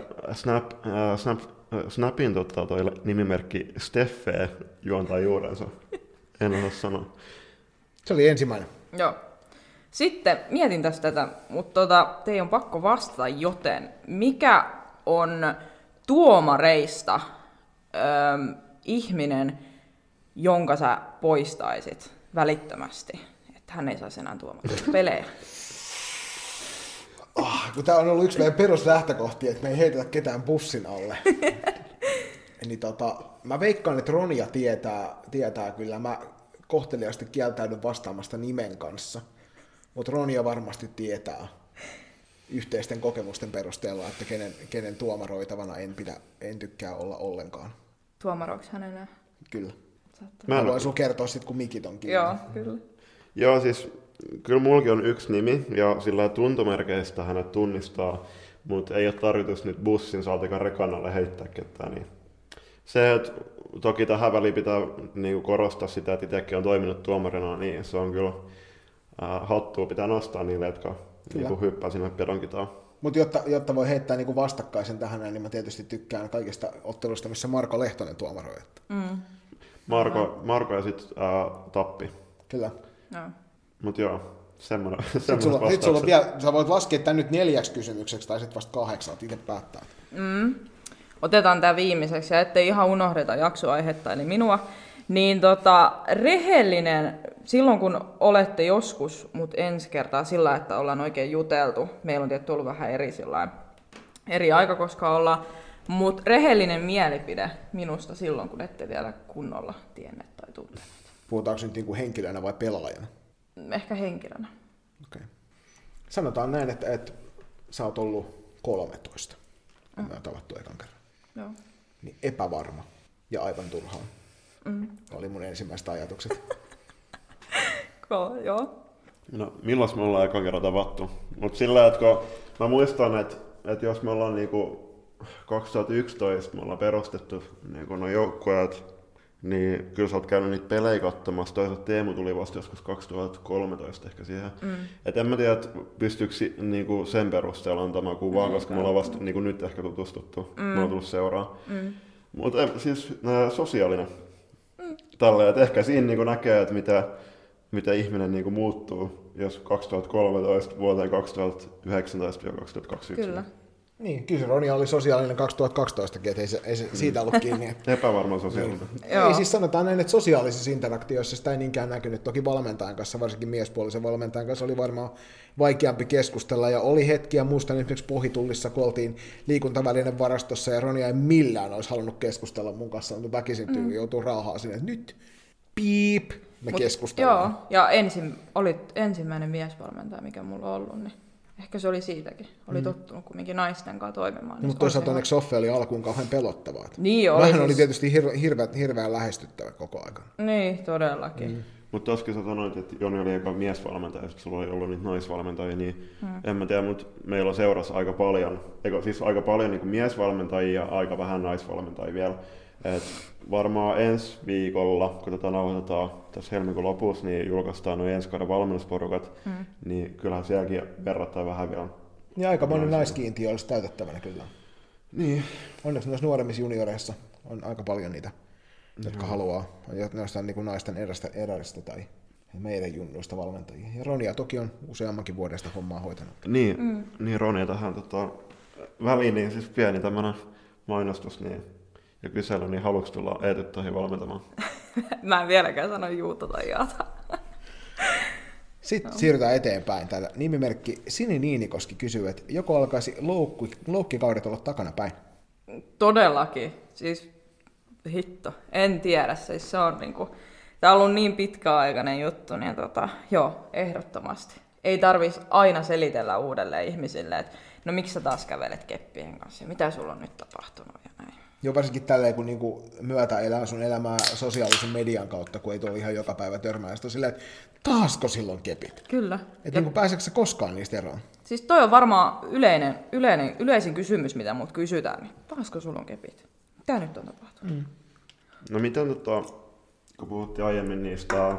Snapin toi nimimerkki Steffe juontaa juurensa. En osaa sanoa. Se oli ensimmäinen. Joo. Sitten mietin tätä, mutta teidän on pakko vastata, joten mikä on tuomareista ihminen, jonka sä poistaisit välittömästi, että hän ei saisi enää tuomata pelejä? Kun tää on ollut yksi meidän peruslähtökohtia, että me ei heitetä ketään bussin alle. Niin mä veikkaan, että Ronja tietää kyllä. Mä kohteliaasti kieltäydyn vastaamasta nimen kanssa, mutta Ronja varmasti tietää yhteisten kokemusten perusteella, että kenen tuomaroitavana en tykkää olla ollenkaan. Tuomaroiksi hän enää? Kyllä. Mä voin sun kertoa sit, kun mikit on kiinni. Joo, kyllä. Joo, siis kyllä mullakin on yksi nimi, ja sillä tuntomerkeistä hänet tunnistaa, mutta ei ole tarkoitus nyt bussin saatika rekanalle heittää ketään. Niin. Se, että toki tähän väliin pitää niin korostaa sitä, että itsekin on toiminut tuomarina, niin se on kyllä hattua pitää nostaa niille, jotka niin hyppää sinne pedonkitaan. Mutta jotta voi heittää niin vastakkaisen tähän, niin mä tietysti tykkään kaikista otteluista, missä Marko Lehtonen tuomaroi. Marko ja sitten Tappi. Kyllä. No. Mutta joo, semmoinen Nyt sulla vielä, sä voit laskea tämän nyt 4 kysymykseksi tai sitten vasta 8, itse päättää. Otetaan tämä viimeiseksi, ja ettei ihan unohdeta jaksoaihetta, eli minua. Niin rehellinen, silloin kun olette joskus, mutta ensi kertaa sillä, että ollaan oikein juteltu, meillä on tietty ollut vähän eri aika, koska ollaan, mutta rehellinen mielipide minusta silloin, kun ette vielä kunnolla tienneet tai tunteneet. Puhutaanko nyt niin henkilönä vai pelaajana? Ehkä henkilönä. Okay. Sanotaan näin, että sä oot ollut 13, kun me on tavattu ekan kerran. Joo. Niin epävarma ja aivan turhaan. Oli mun ensimmäiset ajatukset. Joo. No, milloin me ollaan ekan kerran tavattu? Mutta sillä, että kun mä muistan, että jos me ollaan niinku 2011, me ollaan perustettu niinku nuo joukkueet, niin kyllä sä oot käynyt niitä pelejä katsomassa. Toisaalta Teemu tuli vasta joskus 2013 ehkä siihen. Et en mä tiedä, että pystyykö niinku sen perusteella antamaan kuvaa, koska me ollaan vasta niinku nyt ehkä tutustuttu. Me ollaan tullut seuraan. Mutta siis sosiaalinen. Tällä, että ehkä siinä niinku näkee, että mitä ihminen niinku muuttuu, jos 2013 vuoteen 2019-2021. Kyllä. Niin, kyllä Ronja oli sosiaalinen 2012, että ei se siitä ollut kiinni. Epävarma sosiaalinen. Ei siis sanotaan näin, että sosiaalisissa interaktioissa sitä ei niinkään näkynyt. Toki valmentajan kanssa, varsinkin miespuolisen valmentajan kanssa oli varmaan vaikeampi keskustella. Ja oli hetkiä, muistan esimerkiksi Pohitullissa, kun oltiin liikuntavälinen varastossa ja Ronja ei millään olisi halunnut keskustella mun kanssa. Mutta väkisin joutuu raahaa sinne, että nyt piip, me keskustellaan. Joo, ja olit ensimmäinen miesvalmentaja, mikä mulla on ollut, niin ehkä se oli siitäkin. Oli tottunut kumminkin naisten kanssa toimimaan. Niin mutta toisaalta onneksi Soffe oli alkuun kauhean pelottavaa. Niin oli. Vähän oli tietysti hirveän lähestyttävä koko ajan. Niin, todellakin. Mutta toskin sä sanoit, että Joni oli eka miesvalmentaja, että sulla oli ollut niitä naisvalmentajia, niin en mä tiedä, mutta meillä on seurassa aika paljon, aika paljon niin kuin miesvalmentajia ja aika vähän naisvalmentajia vielä. Et varmaan ensi viikolla, kun tätä nauhoitetaan tässä helmikuun lopussa, niin julkaistaan nuo ensi kauden valmennusporukat, niin kyllähän sielläkin verrattain vähän vielä. Ja aika monen naiskiintiö olisi täytettävänä kyllä. Niin. Onneksi myös nuoremmissa junioreissa on aika paljon niitä, jotka haluaa jostain niin kuin naisten erästä tai meidän junnuista valmentajia. Ja Ronia toki on useammankin vuodesta hommaa hoitanut. Niin Ronia tähän väliin, niin siis pieni tämmöinen mainostus niin, ja kysely, niin haluatko tulla Eetyttäihin valmentamaan? Mä en vieläkään sano juuta tai jaata. Sitten siirrytään eteenpäin. Täällä nimimerkki Sini Niinikoski kysyy, että joko alkaisi loukkikaudet olla takana päin? Todellakin. Siis hitto. En tiedä. Siis se on niinku, tää on ollut niin pitkäaikainen juttu, niin joo, ehdottomasti. Ei tarvitsisi aina selitellä uudelle ihmisille, että no miksi sä taas kävelet keppien kanssa ja mitä sulla on nyt tapahtunut ja näin. Joo, varsinkin tälleen, kun niinku myötä elää sun elämää sosiaalisen median kautta, kun ei tuo ihan joka päivä törmää. Sitten on silleen, että taasko silloin kepit? Kyllä. Että niin pääseekö sä koskaan niistä eroon? Siis toi on varmaan yleisin kysymys, mitä mut kysytään. Niin taasko sulla on kepit? Mitä nyt on tapahtunut? No miten kun puhuttiin aiemmin niistä,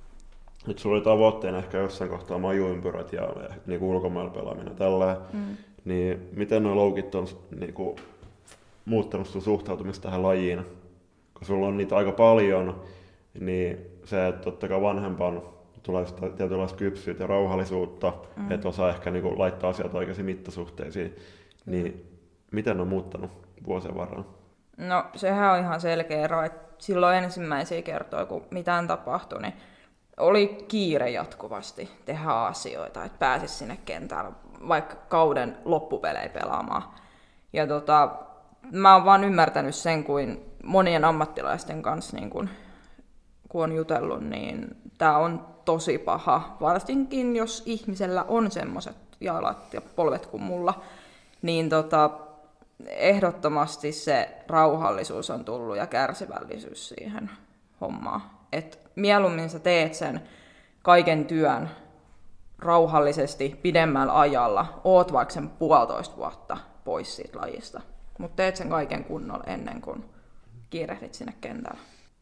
nyt sulla oli tavoitteena ehkä jossain kohtaa majuympyrät ja niin ulkomailla pelaaminen tälleen, niin miten nuo loukit on niin kuin muuttanut sun suhtautumista tähän lajiin? Kun sulla on niitä aika paljon, niin se, että totta kai vanhempaan tulee sitä tietynlaista kypsyyttä ja rauhallisuutta, että osaa ehkä niin kuin laittaa asiat oikeisiin mittasuhteisiin, niin miten on muuttanut vuosien varrella? No sehän on ihan selkeä ero, että silloin ensimmäisiä kertoja, kun mitään tapahtui, niin oli kiire jatkuvasti tehdä asioita, että pääsisi sinne kentälle vaikka kauden loppupelejä pelaamaan. Ja mä oon vaan ymmärtänyt sen, kuin monien ammattilaisten kanssa, niin kun on jutellut, niin tää on tosi paha. Varsinkin jos ihmisellä on semmoiset jalat ja polvet kuin mulla, niin ehdottomasti se rauhallisuus on tullut ja kärsivällisyys siihen hommaan. Et mieluummin sä teet sen kaiken työn rauhallisesti pidemmällä ajalla, oot vaikka sen 1,5 vuotta pois siitä lajista, mutta teet sen kaiken kunnolla ennen kuin kiirehdit sinne kentällä.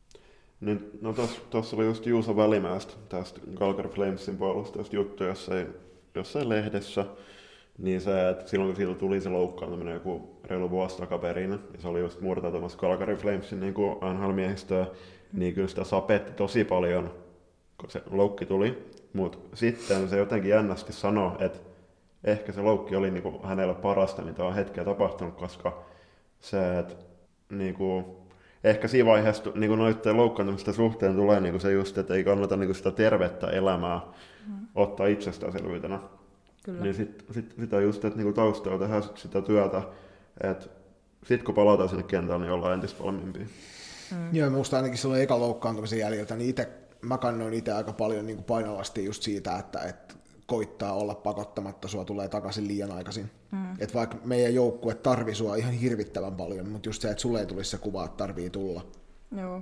Niin, no tuossa oli just Juuso Välimäestä tästä Calgary Flamesin puolustajasta juttu jossain lehdessä, niin se, että silloin kun siitä tuli se loukkaantuminen joku reilu vuosi takaperin, ja se oli just murtautumassa Calgary Flamesin niin kuin NHL-miehistöä, niin kyllä sitä sapetti tosi paljon, kun se loukki tuli, mutta sitten se jotenkin jännästi sanoi, että ehkä se loukki oli niin kuin hänelle parasta, mitä on hetkeä tapahtunut, koska se, että niin kuin, ehkä siinä vaiheessa niin noiden loukkaantumisten suhteen tulee niin se just, että ei kannata niin sitä tervettä elämää ottaa itsestäänselvyytenä. Kyllä. Niin sitä just, että niin taustalla tehdään sitä työtä, että sitten kun palataan sinne kentälle, niin ollaan entistä valmiimpia. Joo, minusta ainakin silloin eka loukkaantumisen jäljiltä, niin mä kannoin itse aika paljon niin painolasti just siitä, että koittaa olla pakottamatta, sua tulee takaisin liian aikaisin. Että vaikka meidän joukkue tarvii sua ihan hirvittävän paljon, mutta just se, että sulle ei tulisi se kuva, että tarvii tulla. Joo.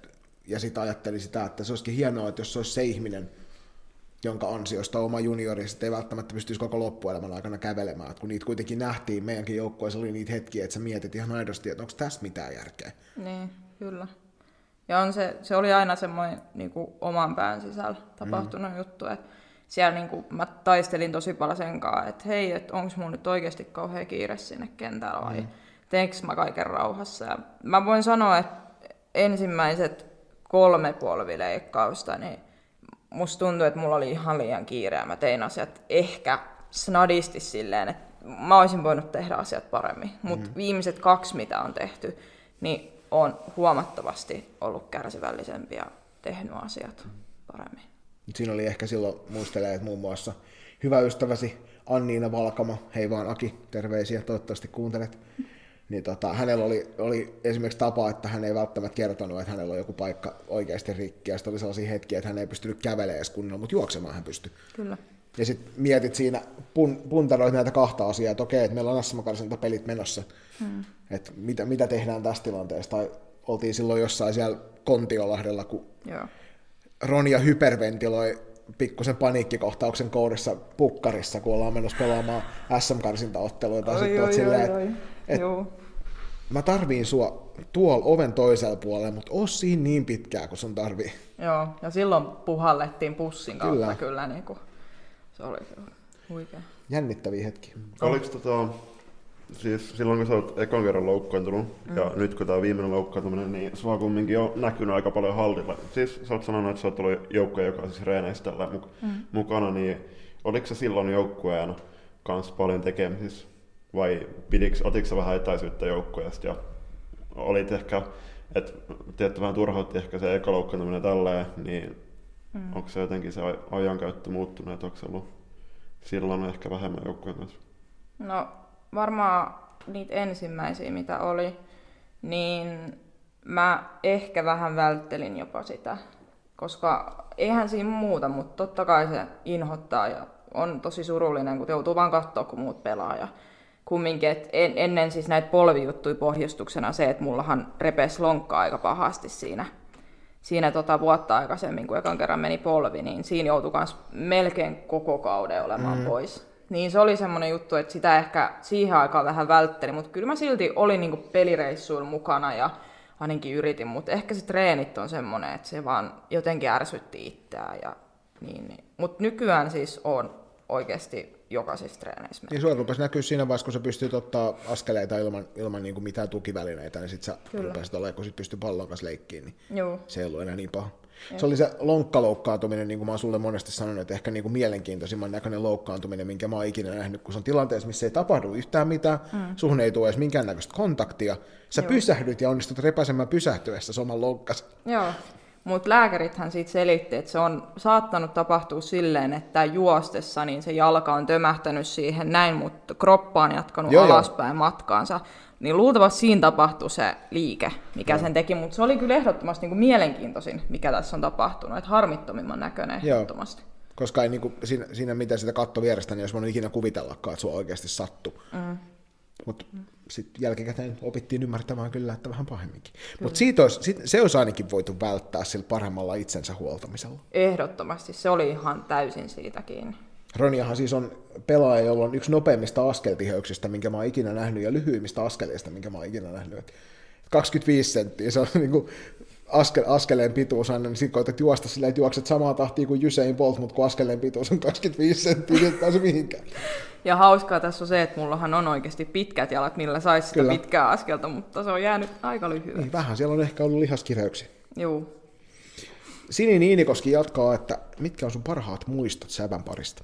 Ja sitten ajattelin sitä, että se olisikin hienoa, että jos se olisi se ihminen, jonka ansiosta oma juniori ei välttämättä pystyisi koko loppuelämän aikana kävelemään. Et kun niitä kuitenkin nähtiin, meidänkin joukkueessa oli niitä hetkiä, että sä mietit ihan aidosti, että onko tässä mitään järkeä. Niin, kyllä. Ja se oli aina semmoinen niin kuin oman pään sisällä tapahtunut juttu, että siellä niin kuin, mä taistelin tosi paljon sen kanssa, että hei, että onko mun nyt oikeasti kauhean kiire sinne kentällä vai teenkö mä kaiken rauhassa. Ja mä voin sanoa, että ensimmäiset 3 polvileikkausta, niin musta tuntui, että mulla oli ihan liian kiire ja mä tein asiat ehkä snadisti silleen, että mä olisin voinut tehdä asiat paremmin. Mutta viimeiset 2, mitä on tehty, niin on huomattavasti ollut kärsivällisempi ja tehnyt asiat paremmin. Siinä oli ehkä silloin, muistelee, että muun muassa hyvä ystäväsi Anniina Valkama, hei vaan Aki, terveisiä, toivottavasti kuuntelet. Niin hänellä oli esimerkiksi tapa, että hän ei välttämättä kertonut, että hänellä on joku paikka oikeasti rikki, ja sitten oli sellaisia hetkiä, että hän ei pystynyt kävelemään edes kunnolla, mutta juoksemaan hän pystyi. Kyllä. Ja sitten mietit siinä, puntaroit näitä 2 asiaa, että okei, että meillä on SM-karsinta pelit menossa, että mitä tehdään tässä tilanteessa, tai oltiin silloin jossain siellä Kontiolahdella, kun Ronja hyperventiloi pikkusen paniikkikohtauksen kourissa pukkarissa, kun ollaan menossa pelaamaan SM-karsintaotteluita. Mä tarviin sua tuolla oven toisella puolella, mutta oo siinä niin pitkään, kun sun tarvii. Joo, ja silloin puhallettiin pussin kautta kyllä niin kuin, se oli huikea. Jännittäviä hetkiä. Oliko siis silloin kun sä oot ekan kerran loukkaantunut, ja nyt kun tää on viimeinen loukkaantuminen, niin sua kumminkin on näkynyt aika paljon hallilla. Siis sä oot sanonut, että sä oot ollut joukkueen jokaisessa reeneissä tällä mukana, niin oliko sä silloin joukkueen kanssa paljon tekemisissä? Vai otitko sä vähän etäisyyttä joukkueesta ja olit ehkä, että vähän turhautti ehkä se eka loukkaantuminen tälleen, niin onko se jotenkin se ajankäyttö muuttunut, että onko se ollut silloin ehkä vähemmän joukkueen kanssa? No varmaan niitä ensimmäisiä mitä oli, niin mä ehkä vähän välttelin jopa sitä, koska eihän siinä muuta, mutta totta kai se inhottaa ja on tosi surullinen, kun joutuu vaan katsoa, kun muut pelaa. Ja kumminkin, että ennen siis näitä polvijuttuja pohjustuksena se, että mullahan repesi lonkka aika pahasti siinä vuotta aikaisemmin, kun ekan kerran meni polvi, niin siinä joutui myös melkein koko kauden olemaan pois. Niin se oli semmoinen juttu, että sitä ehkä siihen aikaan vähän vältteli, mutta kyllä mä silti olin niinku pelireissuilla mukana ja ainakin yritin, mutta ehkä se treenit on semmoinen, että se vaan jotenkin ärsytti itseään ja niin. Mutta nykyään siis on oikeasti jokaisessa treeneissä. Niin sulla rupesi näkyä siinä vaiheessa, kun sä pystyt ottaa askeleita ilman niin kuin mitään tukivälineitä, niin sit sä rupesit olemaan, kun sit pystyt pallon kanssa leikkiin, niin se ei ollut enää niin paha. Se oli se lonkkaloukkaantuminen, niin kuin mä oon sulle monesti sanonut, että ehkä niin kuin mielenkiintoisimman näköinen loukkaantuminen, minkä mä oon ikinä nähnyt, kun se on tilanteessa, missä ei tapahdu yhtään mitään, suhun ei tule edes minkäännäköistä kontaktia, sä pysähdyt ja onnistut repäsemään pysähtyessä oman lonkkas. Joo, mutta lääkärithän siitä selitti, että se on saattanut tapahtua silleen, että juostessa niin se jalka on tömähtänyt siihen näin, mutta kroppa on jatkanut alaspäin matkaansa. Niin luultavasti siinä tapahtui se liike, mikä sen teki, mutta se oli kyllä ehdottomasti niin kuin mielenkiintoisin, mikä tässä on tapahtunut, että harmittomimman näköinen ehdottomasti. Koska ei niin kuin siinä mitä sitä katto vierestä, niin jos voinut ikinä kuvitellakaan, että sua oikeasti sattui. Mutta sitten jälkikäteen opittiin ymmärtämään kyllä, että vähän pahemminkin. Mutta se olisi ainakin voitu välttää sillä paremmalla itsensä huoltamisella. Ehdottomasti, se oli ihan täysin siitä kiinni. Ronjahan siis on pelaaja, jolla on yksi nopeimmista askeltiheyksistä, minkä mä oon ikinä nähnyt, ja lyhyimmistä askeleista, minkä mä oon ikinä nähnyt. 25 senttiä, se on niin kuin askeleen pituus aina, niin sitten koetat juosta silleen, että juokset samaa tahtia kuin Usain Bolt, mutta kun askeleen pituus on 25 senttiä, niin et pääse mihinkään. Ja hauskaa tässä on se, että mullahan on oikeasti pitkät jalat, millä saisi sitä pitkää askelta, mutta se on jäänyt aika lyhyeksi. Niin, vähän siellä on ehkä ollut lihaskireyksiä. Joo. Sini Niinikoski jatkaa, että mitkä on sun parhaat muistot Säbän parista?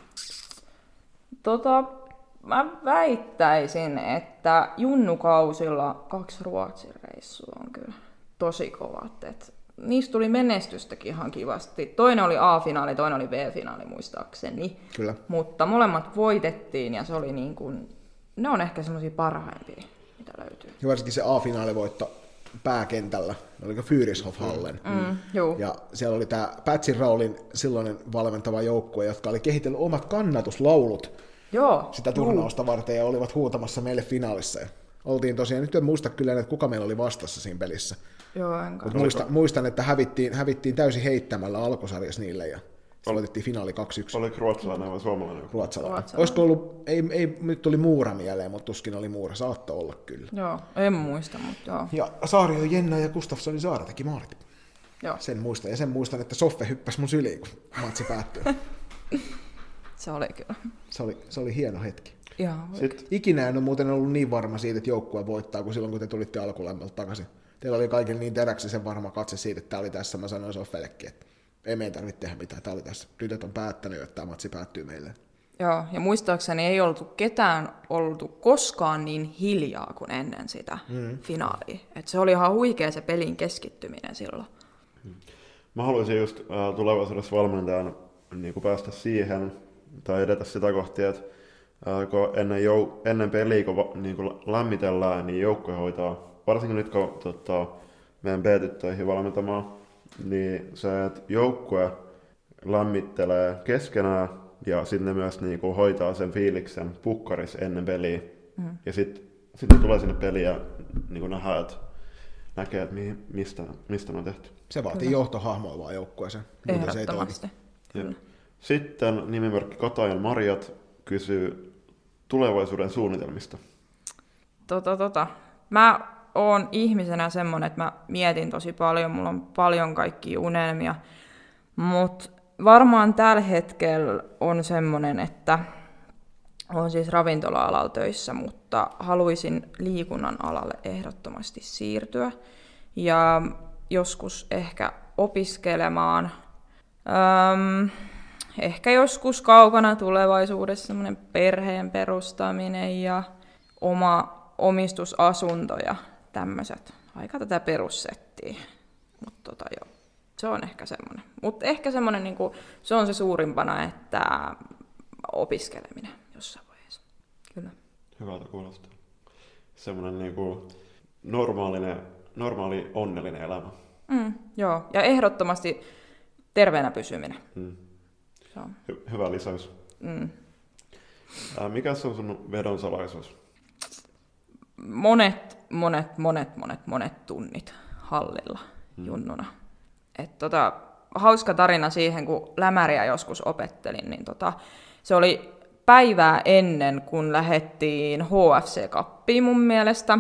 Mä väittäisin, että junnukausilla 2 Ruotsin reissua on kyllä tosi kovat. Niistä tuli menestystäkin ihan kivasti. Toinen oli A-finaali, toinen oli B-finaali muistaakseni. Kyllä. Mutta molemmat voitettiin ja se oli niin kuin, ne on ehkä semmoisia parhaimpia, mitä löytyy. Ja varsinkin se A-finaalivoitto pääkentällä, oliko Fyrishof-hallen. Ja siellä oli tämä Patsin Raulin silloinen valmentava joukkue, jotka oli kehitellyt omat kannatuslaulut sitä turnausta varten ja olivat huutamassa meille finaalissa. Oltiin tosiaan, nyt en muista kyllä, että kuka meillä oli vastassa siinä pelissä. Muistan, että hävittiin täysin heittämällä alkusarjassa niille ja voitettiin finaali 2-1. Oliko ruotsalainen vai suomalainen? Ruotsalainen. Olisiko ollut, ei nyt tuli Muura mieleen, mutta tuskin oli Muura, saattoi olla kyllä. Joo, en muista, mutta joo. Ja Saario Jenna ja Gustafssonin Saara teki maalit. Joo. Sen muistan, että Soffe hyppäsi mun syliin, kun matsi päättyi. Se oli kyllä. Se oli hieno hetki. Sitten ikinä en ole muuten ollut niin varma siitä, että joukkue voittaa, kuin silloin, kun te tulitte alkulämmöltä takaisin. Teillä oli kaikille niin teräksisen varma katse siitä, että tämä oli tässä. Mä sanoin Soffellekin, että ei meidän tarvitse tehdä mitään. Tämä oli tässä. Tytöt on päättänyt, että tämä matsi päättyy meille. Joo, ja muistaakseni ei ketään oltu koskaan niin hiljaa kuin ennen sitä finaalia. Et se oli ihan huikea se pelin keskittyminen silloin. Mä haluaisin just tulevaisuudessa valmentajan niin päästä siihen, tai edetä sitä kohti, että kun ennen peliä, kun niin lämmitellään, niin joukkue hoitaa, varsinkin nyt kun meidän B-tyttöihin valmentamaan, niin se, että joukkue lämmittelee keskenään, ja sitten ne myös niin kuin hoitaa sen fiiliksen pukkaris ennen peliä. Ja sitten tulee sinne peliin ja niin kuin nähdään, näkee, että mistä ne on tehty. Se vaatii johtohahmoa vaan joukkueeseen. Ehdottomasti. Sitten nimimerkki Katajan Marjat kysyy tulevaisuuden suunnitelmista. Mä oon ihmisenä semmonen, että mä mietin tosi paljon, mulla on paljon kaikkia unelmia, mutta varmaan tällä hetkellä on semmonen, että olen siis ravintola-alalla töissä, mutta haluaisin liikunnan alalle ehdottomasti siirtyä ja joskus ehkä opiskelemaan. Ehkä joskus kaukana tulevaisuudessa semmoinen perheen perustaminen ja oma omistusasunto ja tämmöiset. Aika tätä perussettiä, mutta se on ehkä semmoinen. Mutta ehkä semmoinen, niinku, se on se suurimpana, että opiskeleminen jossain vaiheessa. Kyllä. Hyvältä kuulostaa. Semmoinen niinku normaali onnellinen elämä. Joo, ja ehdottomasti terveenä pysyminen. Hyvä lisäys. Mikä se on sun vedon salaisuus? Monet tunnit hallilla junnuna. Hauska tarina siihen, kun lämäriä joskus opettelin, niin se oli päivää ennen, kun lähdettiin HFC-kappiin mun mielestä.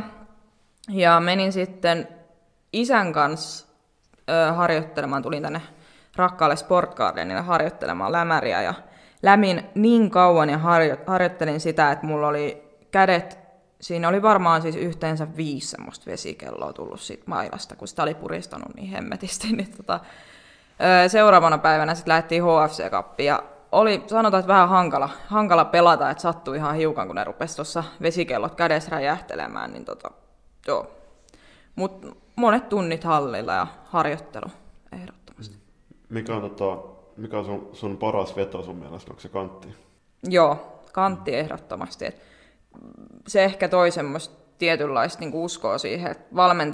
Ja menin sitten isän kanssa harjoittelemaan, tulin tänne rakkaalle Sport Gardenille harjoittelemaan lämäriä ja lämin niin kauan ja harjoittelin sitä, että mulla oli kädet, siinä oli varmaan siis yhteensä 5 semmoista vesikelloa tullut siitä mailasta, kun sitä oli puristanut niin hemmetisti. Niin seuraavana päivänä sitten lähdettiin HFC-kappiin ja oli sanotaan, että vähän hankala pelata, että sattui ihan hiukan, kun ne rupesi tuossa vesikellot kädessä räjähtelemään, niin joo. Mut monet tunnit hallilla ja harjoittelu ehdottomasti. Mikä on sun paras veto sun mielestä? Onko se kantti? Joo, kantti ehdottomasti. Et se ehkä toi semmoista tietynlaista niin uskoa siihen, että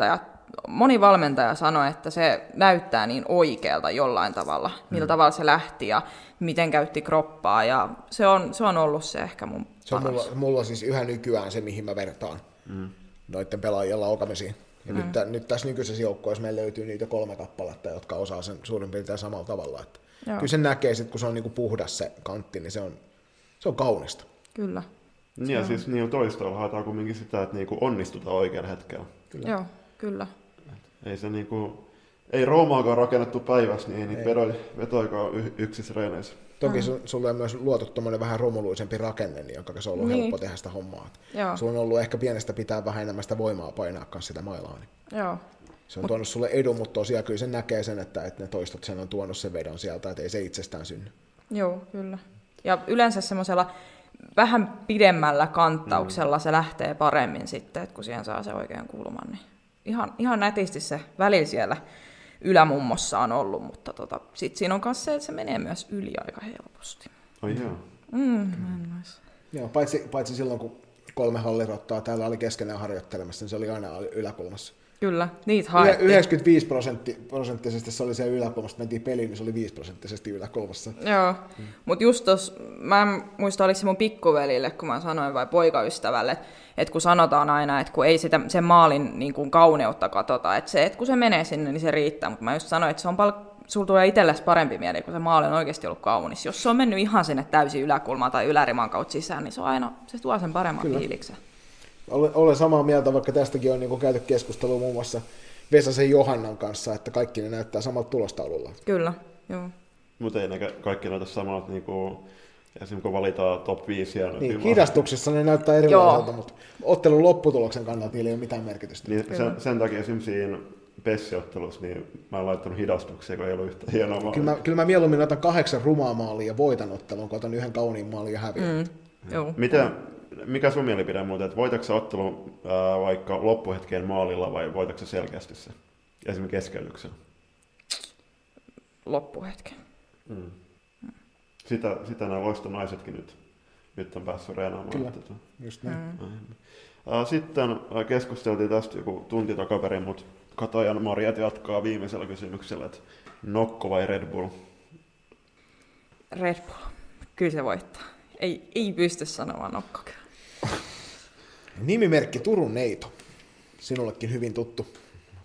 moni valmentaja sanoi, että se näyttää niin oikealta jollain tavalla, millä tavalla se lähti ja miten käytti kroppaa. Ja se on ollut se ehkä mun paras. Se on mulla siis yhä nykyään se, mihin mä vertaan noiden pelaajien laukamisiin. Ja nyt tässä nykyisessä joukkueessa meillä löytyy niitä 3 kappaletta, jotka osaa sen suurin piirtein samalla tavalla. Että kyllä sen näkee, sit, kun se on niinku puhdas se kantti, niin se on kaunista. Kyllä. Ja siis niin toistoilla haetaan kumminkin sitä, että niinku onnistutaan oikealla hetkellä. Kyllä. Joo, kyllä. Ei se ei Roomaakaan rakennettu päivässä, niin ei niitä vetoikaan yksissä reeneissä. Toki sulla on myös luotu tuommoinen vähän romuluisempi rakenne, niin jonka se on ollut helppo tehdä sitä hommaa. Sulla on ollut ehkä pienestä pitää vähän enemmän sitä voimaa painaa kanssa sitä mailaa. Niin joo. Se on tuonut sulle edun, mutta tosiaan kyllä sen näkee sen, että ne toistot sen on tuonut sen vedon sieltä, että ei se itsestään synny. Joo, kyllä. Ja yleensä semmoisella vähän pidemmällä kanttauksella se lähtee paremmin sitten, että kun siihen saa se oikean kulman, niin ihan nätisti se välillä siellä ylämummossa on ollut, mutta sitten siinä on myös se, että se menee myös yli aika helposti. Ai joo. Joo, paitsi silloin, kun 3 hallirottaa täällä oli keskenään harjoittelemassa, niin se oli aina yläkulmassa. Kyllä, niitä haettiin. 95% se oli se yläkulmassa, mentiin peliin, niin se oli 5% yläkulmassa. Joo, mutta just tuossa, mä en muista, oliko se mun pikkuvelille, kun mä sanoin, vai poikaystävälle, että kun sanotaan aina, että kun ei sen maalin niin kuin kauneutta katsota, että kun se menee sinne, niin se riittää, mutta mä just sanoin, että se on sulla tulee itsellesi parempi mieli, kun se maali on oikeasti ollut kaunis. Jos se on mennyt ihan sinne täysin yläkulmaan tai yläriman kautta sisään, niin se tuo sen paremman fiiliksen. Olen samaa mieltä, vaikka tästäkin on niin käyty keskustelua muun muassa Vesasen Johannan kanssa, että kaikki ne näyttää samalta tulostaululla. Kyllä, joo. Mutta ei ne kaikki näytä samalta, esimerkiksi kun valitaan top 5. Niin, hidastuksessa ne näyttää erilaiselta, mutta ottelun lopputuloksen kannalta niillä ei ole mitään merkitystä. Niin sen takia esimerkiksi siinä Pessi-ottelussa niin mä en laittanut hidastuksia, kun ei ollut yhtä hienoa maalia. Kyllä mä mieluummin otan 8 rumaa maalia ja voitan ottelun, kun otan 1 kauniin maalin ja häviän. Mikä sun mielipide muuten, että voitatko sä ottelun vaikka loppuhetkeen maalilla vai voitatko sä selkeästi se? Esimerkiksi keskeytyksellä? Loppuhetken. Sitä nämä loistonaisetkin nyt on päässyt reenaamaan. Kyllä, just näin. Sitten keskusteltiin tästä joku tunti takaperin, mutta Katajan Marjat jatkaa viimeisellä kysymyksellä, että Nokko vai Red Bull? Red Bull. Kyllä se voittaa. Ei pysty sanomaan Nokko. Nimimerkki Turun Neito. Sinullekin hyvin tuttu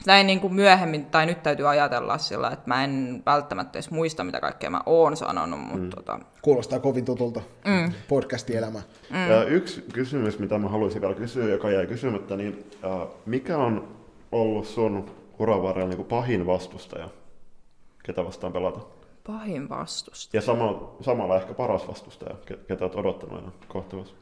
näin niin kuin myöhemmin, tai nyt täytyy ajatella sillä, että mä en välttämättä edes muista, mitä kaikkea mä oon sanonut. Mutta Kuulostaa kovin tutulta podcast-elämää. Ja yksi kysymys, mitä mä haluaisin vielä kysyä, joka jäi kysymättä, niin mikä on ollut sun uran varrella niin kuin pahin vastustaja, ketä vastaan pelata? Pahin vastustaja? Ja samalla ehkä paras vastustaja, ketä olet odottanut aina kohtavassa?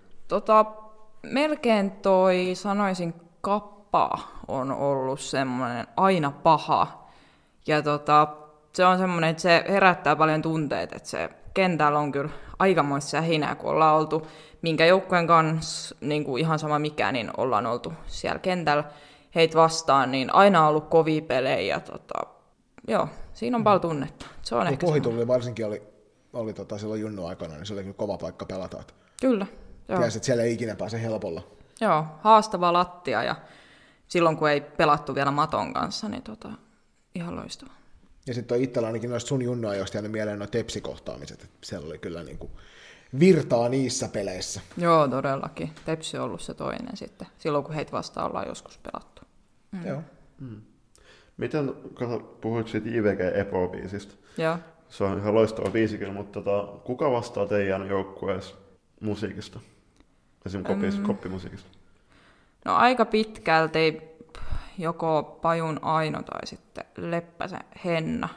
Melkein sanoisin Kappa on ollut semmoinen aina paha. Ja se on semmoinen, että se herättää paljon tunteita, että se kentällä on kyllä aikamoista hinää, kun ollaan oltu minkä joukkueen kanssa, niin kuin ihan sama mikä, niin ollaan oltu siellä kentällä heitä vastaan, niin aina on ollut kovia pelejä. Joo, siinä on paljon tunnetta. Se on ehkä Pohjitulli varsinkin oli silloin Junnu aikana, niin se oli kyllä kova paikka pelata. Kyllä. Tiesi, että siellä ei ikinä pääse helpolla. Joo, haastava lattia ja silloin kun ei pelattu vielä maton kanssa, niin ihan loistavaa. Ja sitten itsellä ainakin noista sun Junnu-ajoista jäänyt mieleen nuo Tepsi-kohtaamiset, että siellä oli kyllä niinku virtaa niissä peleissä. Joo, todellakin. Tepsi on ollut se toinen sitten, silloin kun heitä vastaan ollaan joskus pelattu. Joo. Miten, puhuit siitä JVG Epo-biisistä? Joo. Se on ihan loistava biisi kyllä, mutta kuka vastaa teidän joukkueessa musiikista? Esimerkiksi koppimusiikista? No aika pitkälti joko Pajun Aino tai sitten Leppäsen Henna.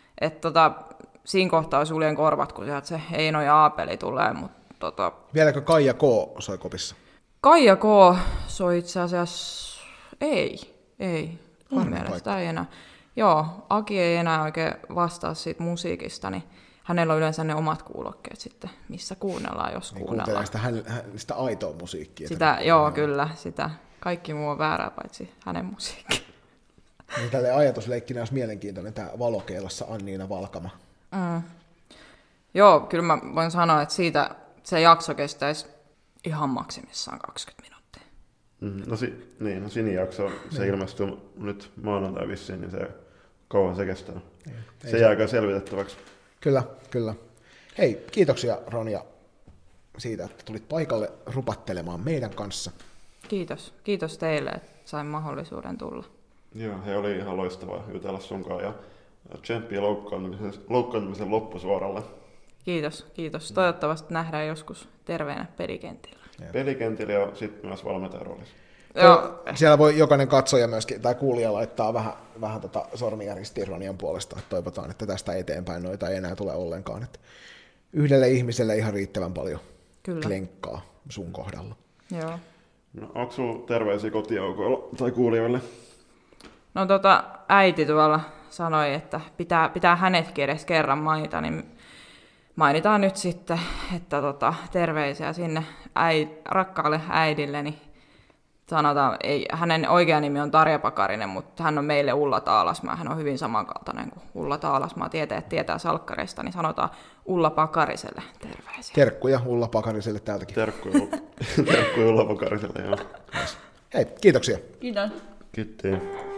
Siinä kohtaa suljen korvat, kun sieltä se Eino ja Aapeli tulee. Mutta Vieläkö Kaija K. soi kopissa? Kaija K. soi itse asiassa... Ei. Mun mielestä ei enää. Joo, Aki ei enää oikein vastaa siitä musiikista, niin hänellä on yleensä ne omat kuulokkeet sitten, missä kuunnellaan, jos niin kuunnellaan. Sitä aitoa musiikkia. Kyllä, sitä. Kaikki muu on väärää, paitsi hänen musiikki. Niin tälle ajatusleikkinä olisi mielenkiintoinen tämä Valokeilassa Anniina Valkama. Joo, kyllä mä voin sanoa, että siitä se jakso kestäisi ihan maksimissaan 20 minuuttia. No Sini-jakso, se ilmestyy nyt maanantai vissiin, niin se kauan se kestää. Se jääkö selvitettäväksi. Kyllä. Hei, kiitoksia Ronja siitä, että tulit paikalle rupattelemaan meidän kanssa. Kiitos teille, että sain mahdollisuuden tulla. Joo, he oli ihan loistavaa jutella sunkaan ja tsemppiä loukkaantumisen loppusuoralle. Mm. Toivottavasti nähdään joskus terveenä pelikentillä. Pelikentillä ja sitten myös valmentajan roolissa. Joo. Siellä voi jokainen katsoja myöskin, tai kuulija laittaa vähän sormia ristiin Ronian puolesta, että toivotaan, että tästä eteenpäin noita ei enää tule ollenkaan. Että yhdelle ihmiselle ihan riittävän paljon klenkkaa sun kohdalla. Joo. No, onko sinulla terveisiä kotijoukoilla tai kuulijoille? No äiti tuolla sanoi, että pitää hänetkin edes kerran mainita, niin mainitaan nyt sitten, että terveisiä sinne rakkaalle äidille, niin sanotaan, hänen oikea nimi on Tarja Pakarinen, mutta hän on meille Ulla Taalasmaa, hän on hyvin samankaltainen kuin Ulla Taalasmaa, tietää salkkareista, niin sanotaan Ulla Pakariselle terveisiä. Terkkuja Ulla Pakariselle täältäkin. Terkkuja Ulla Pakariselle, joo. Hei, kiitoksia. Kiitos. Kiitos.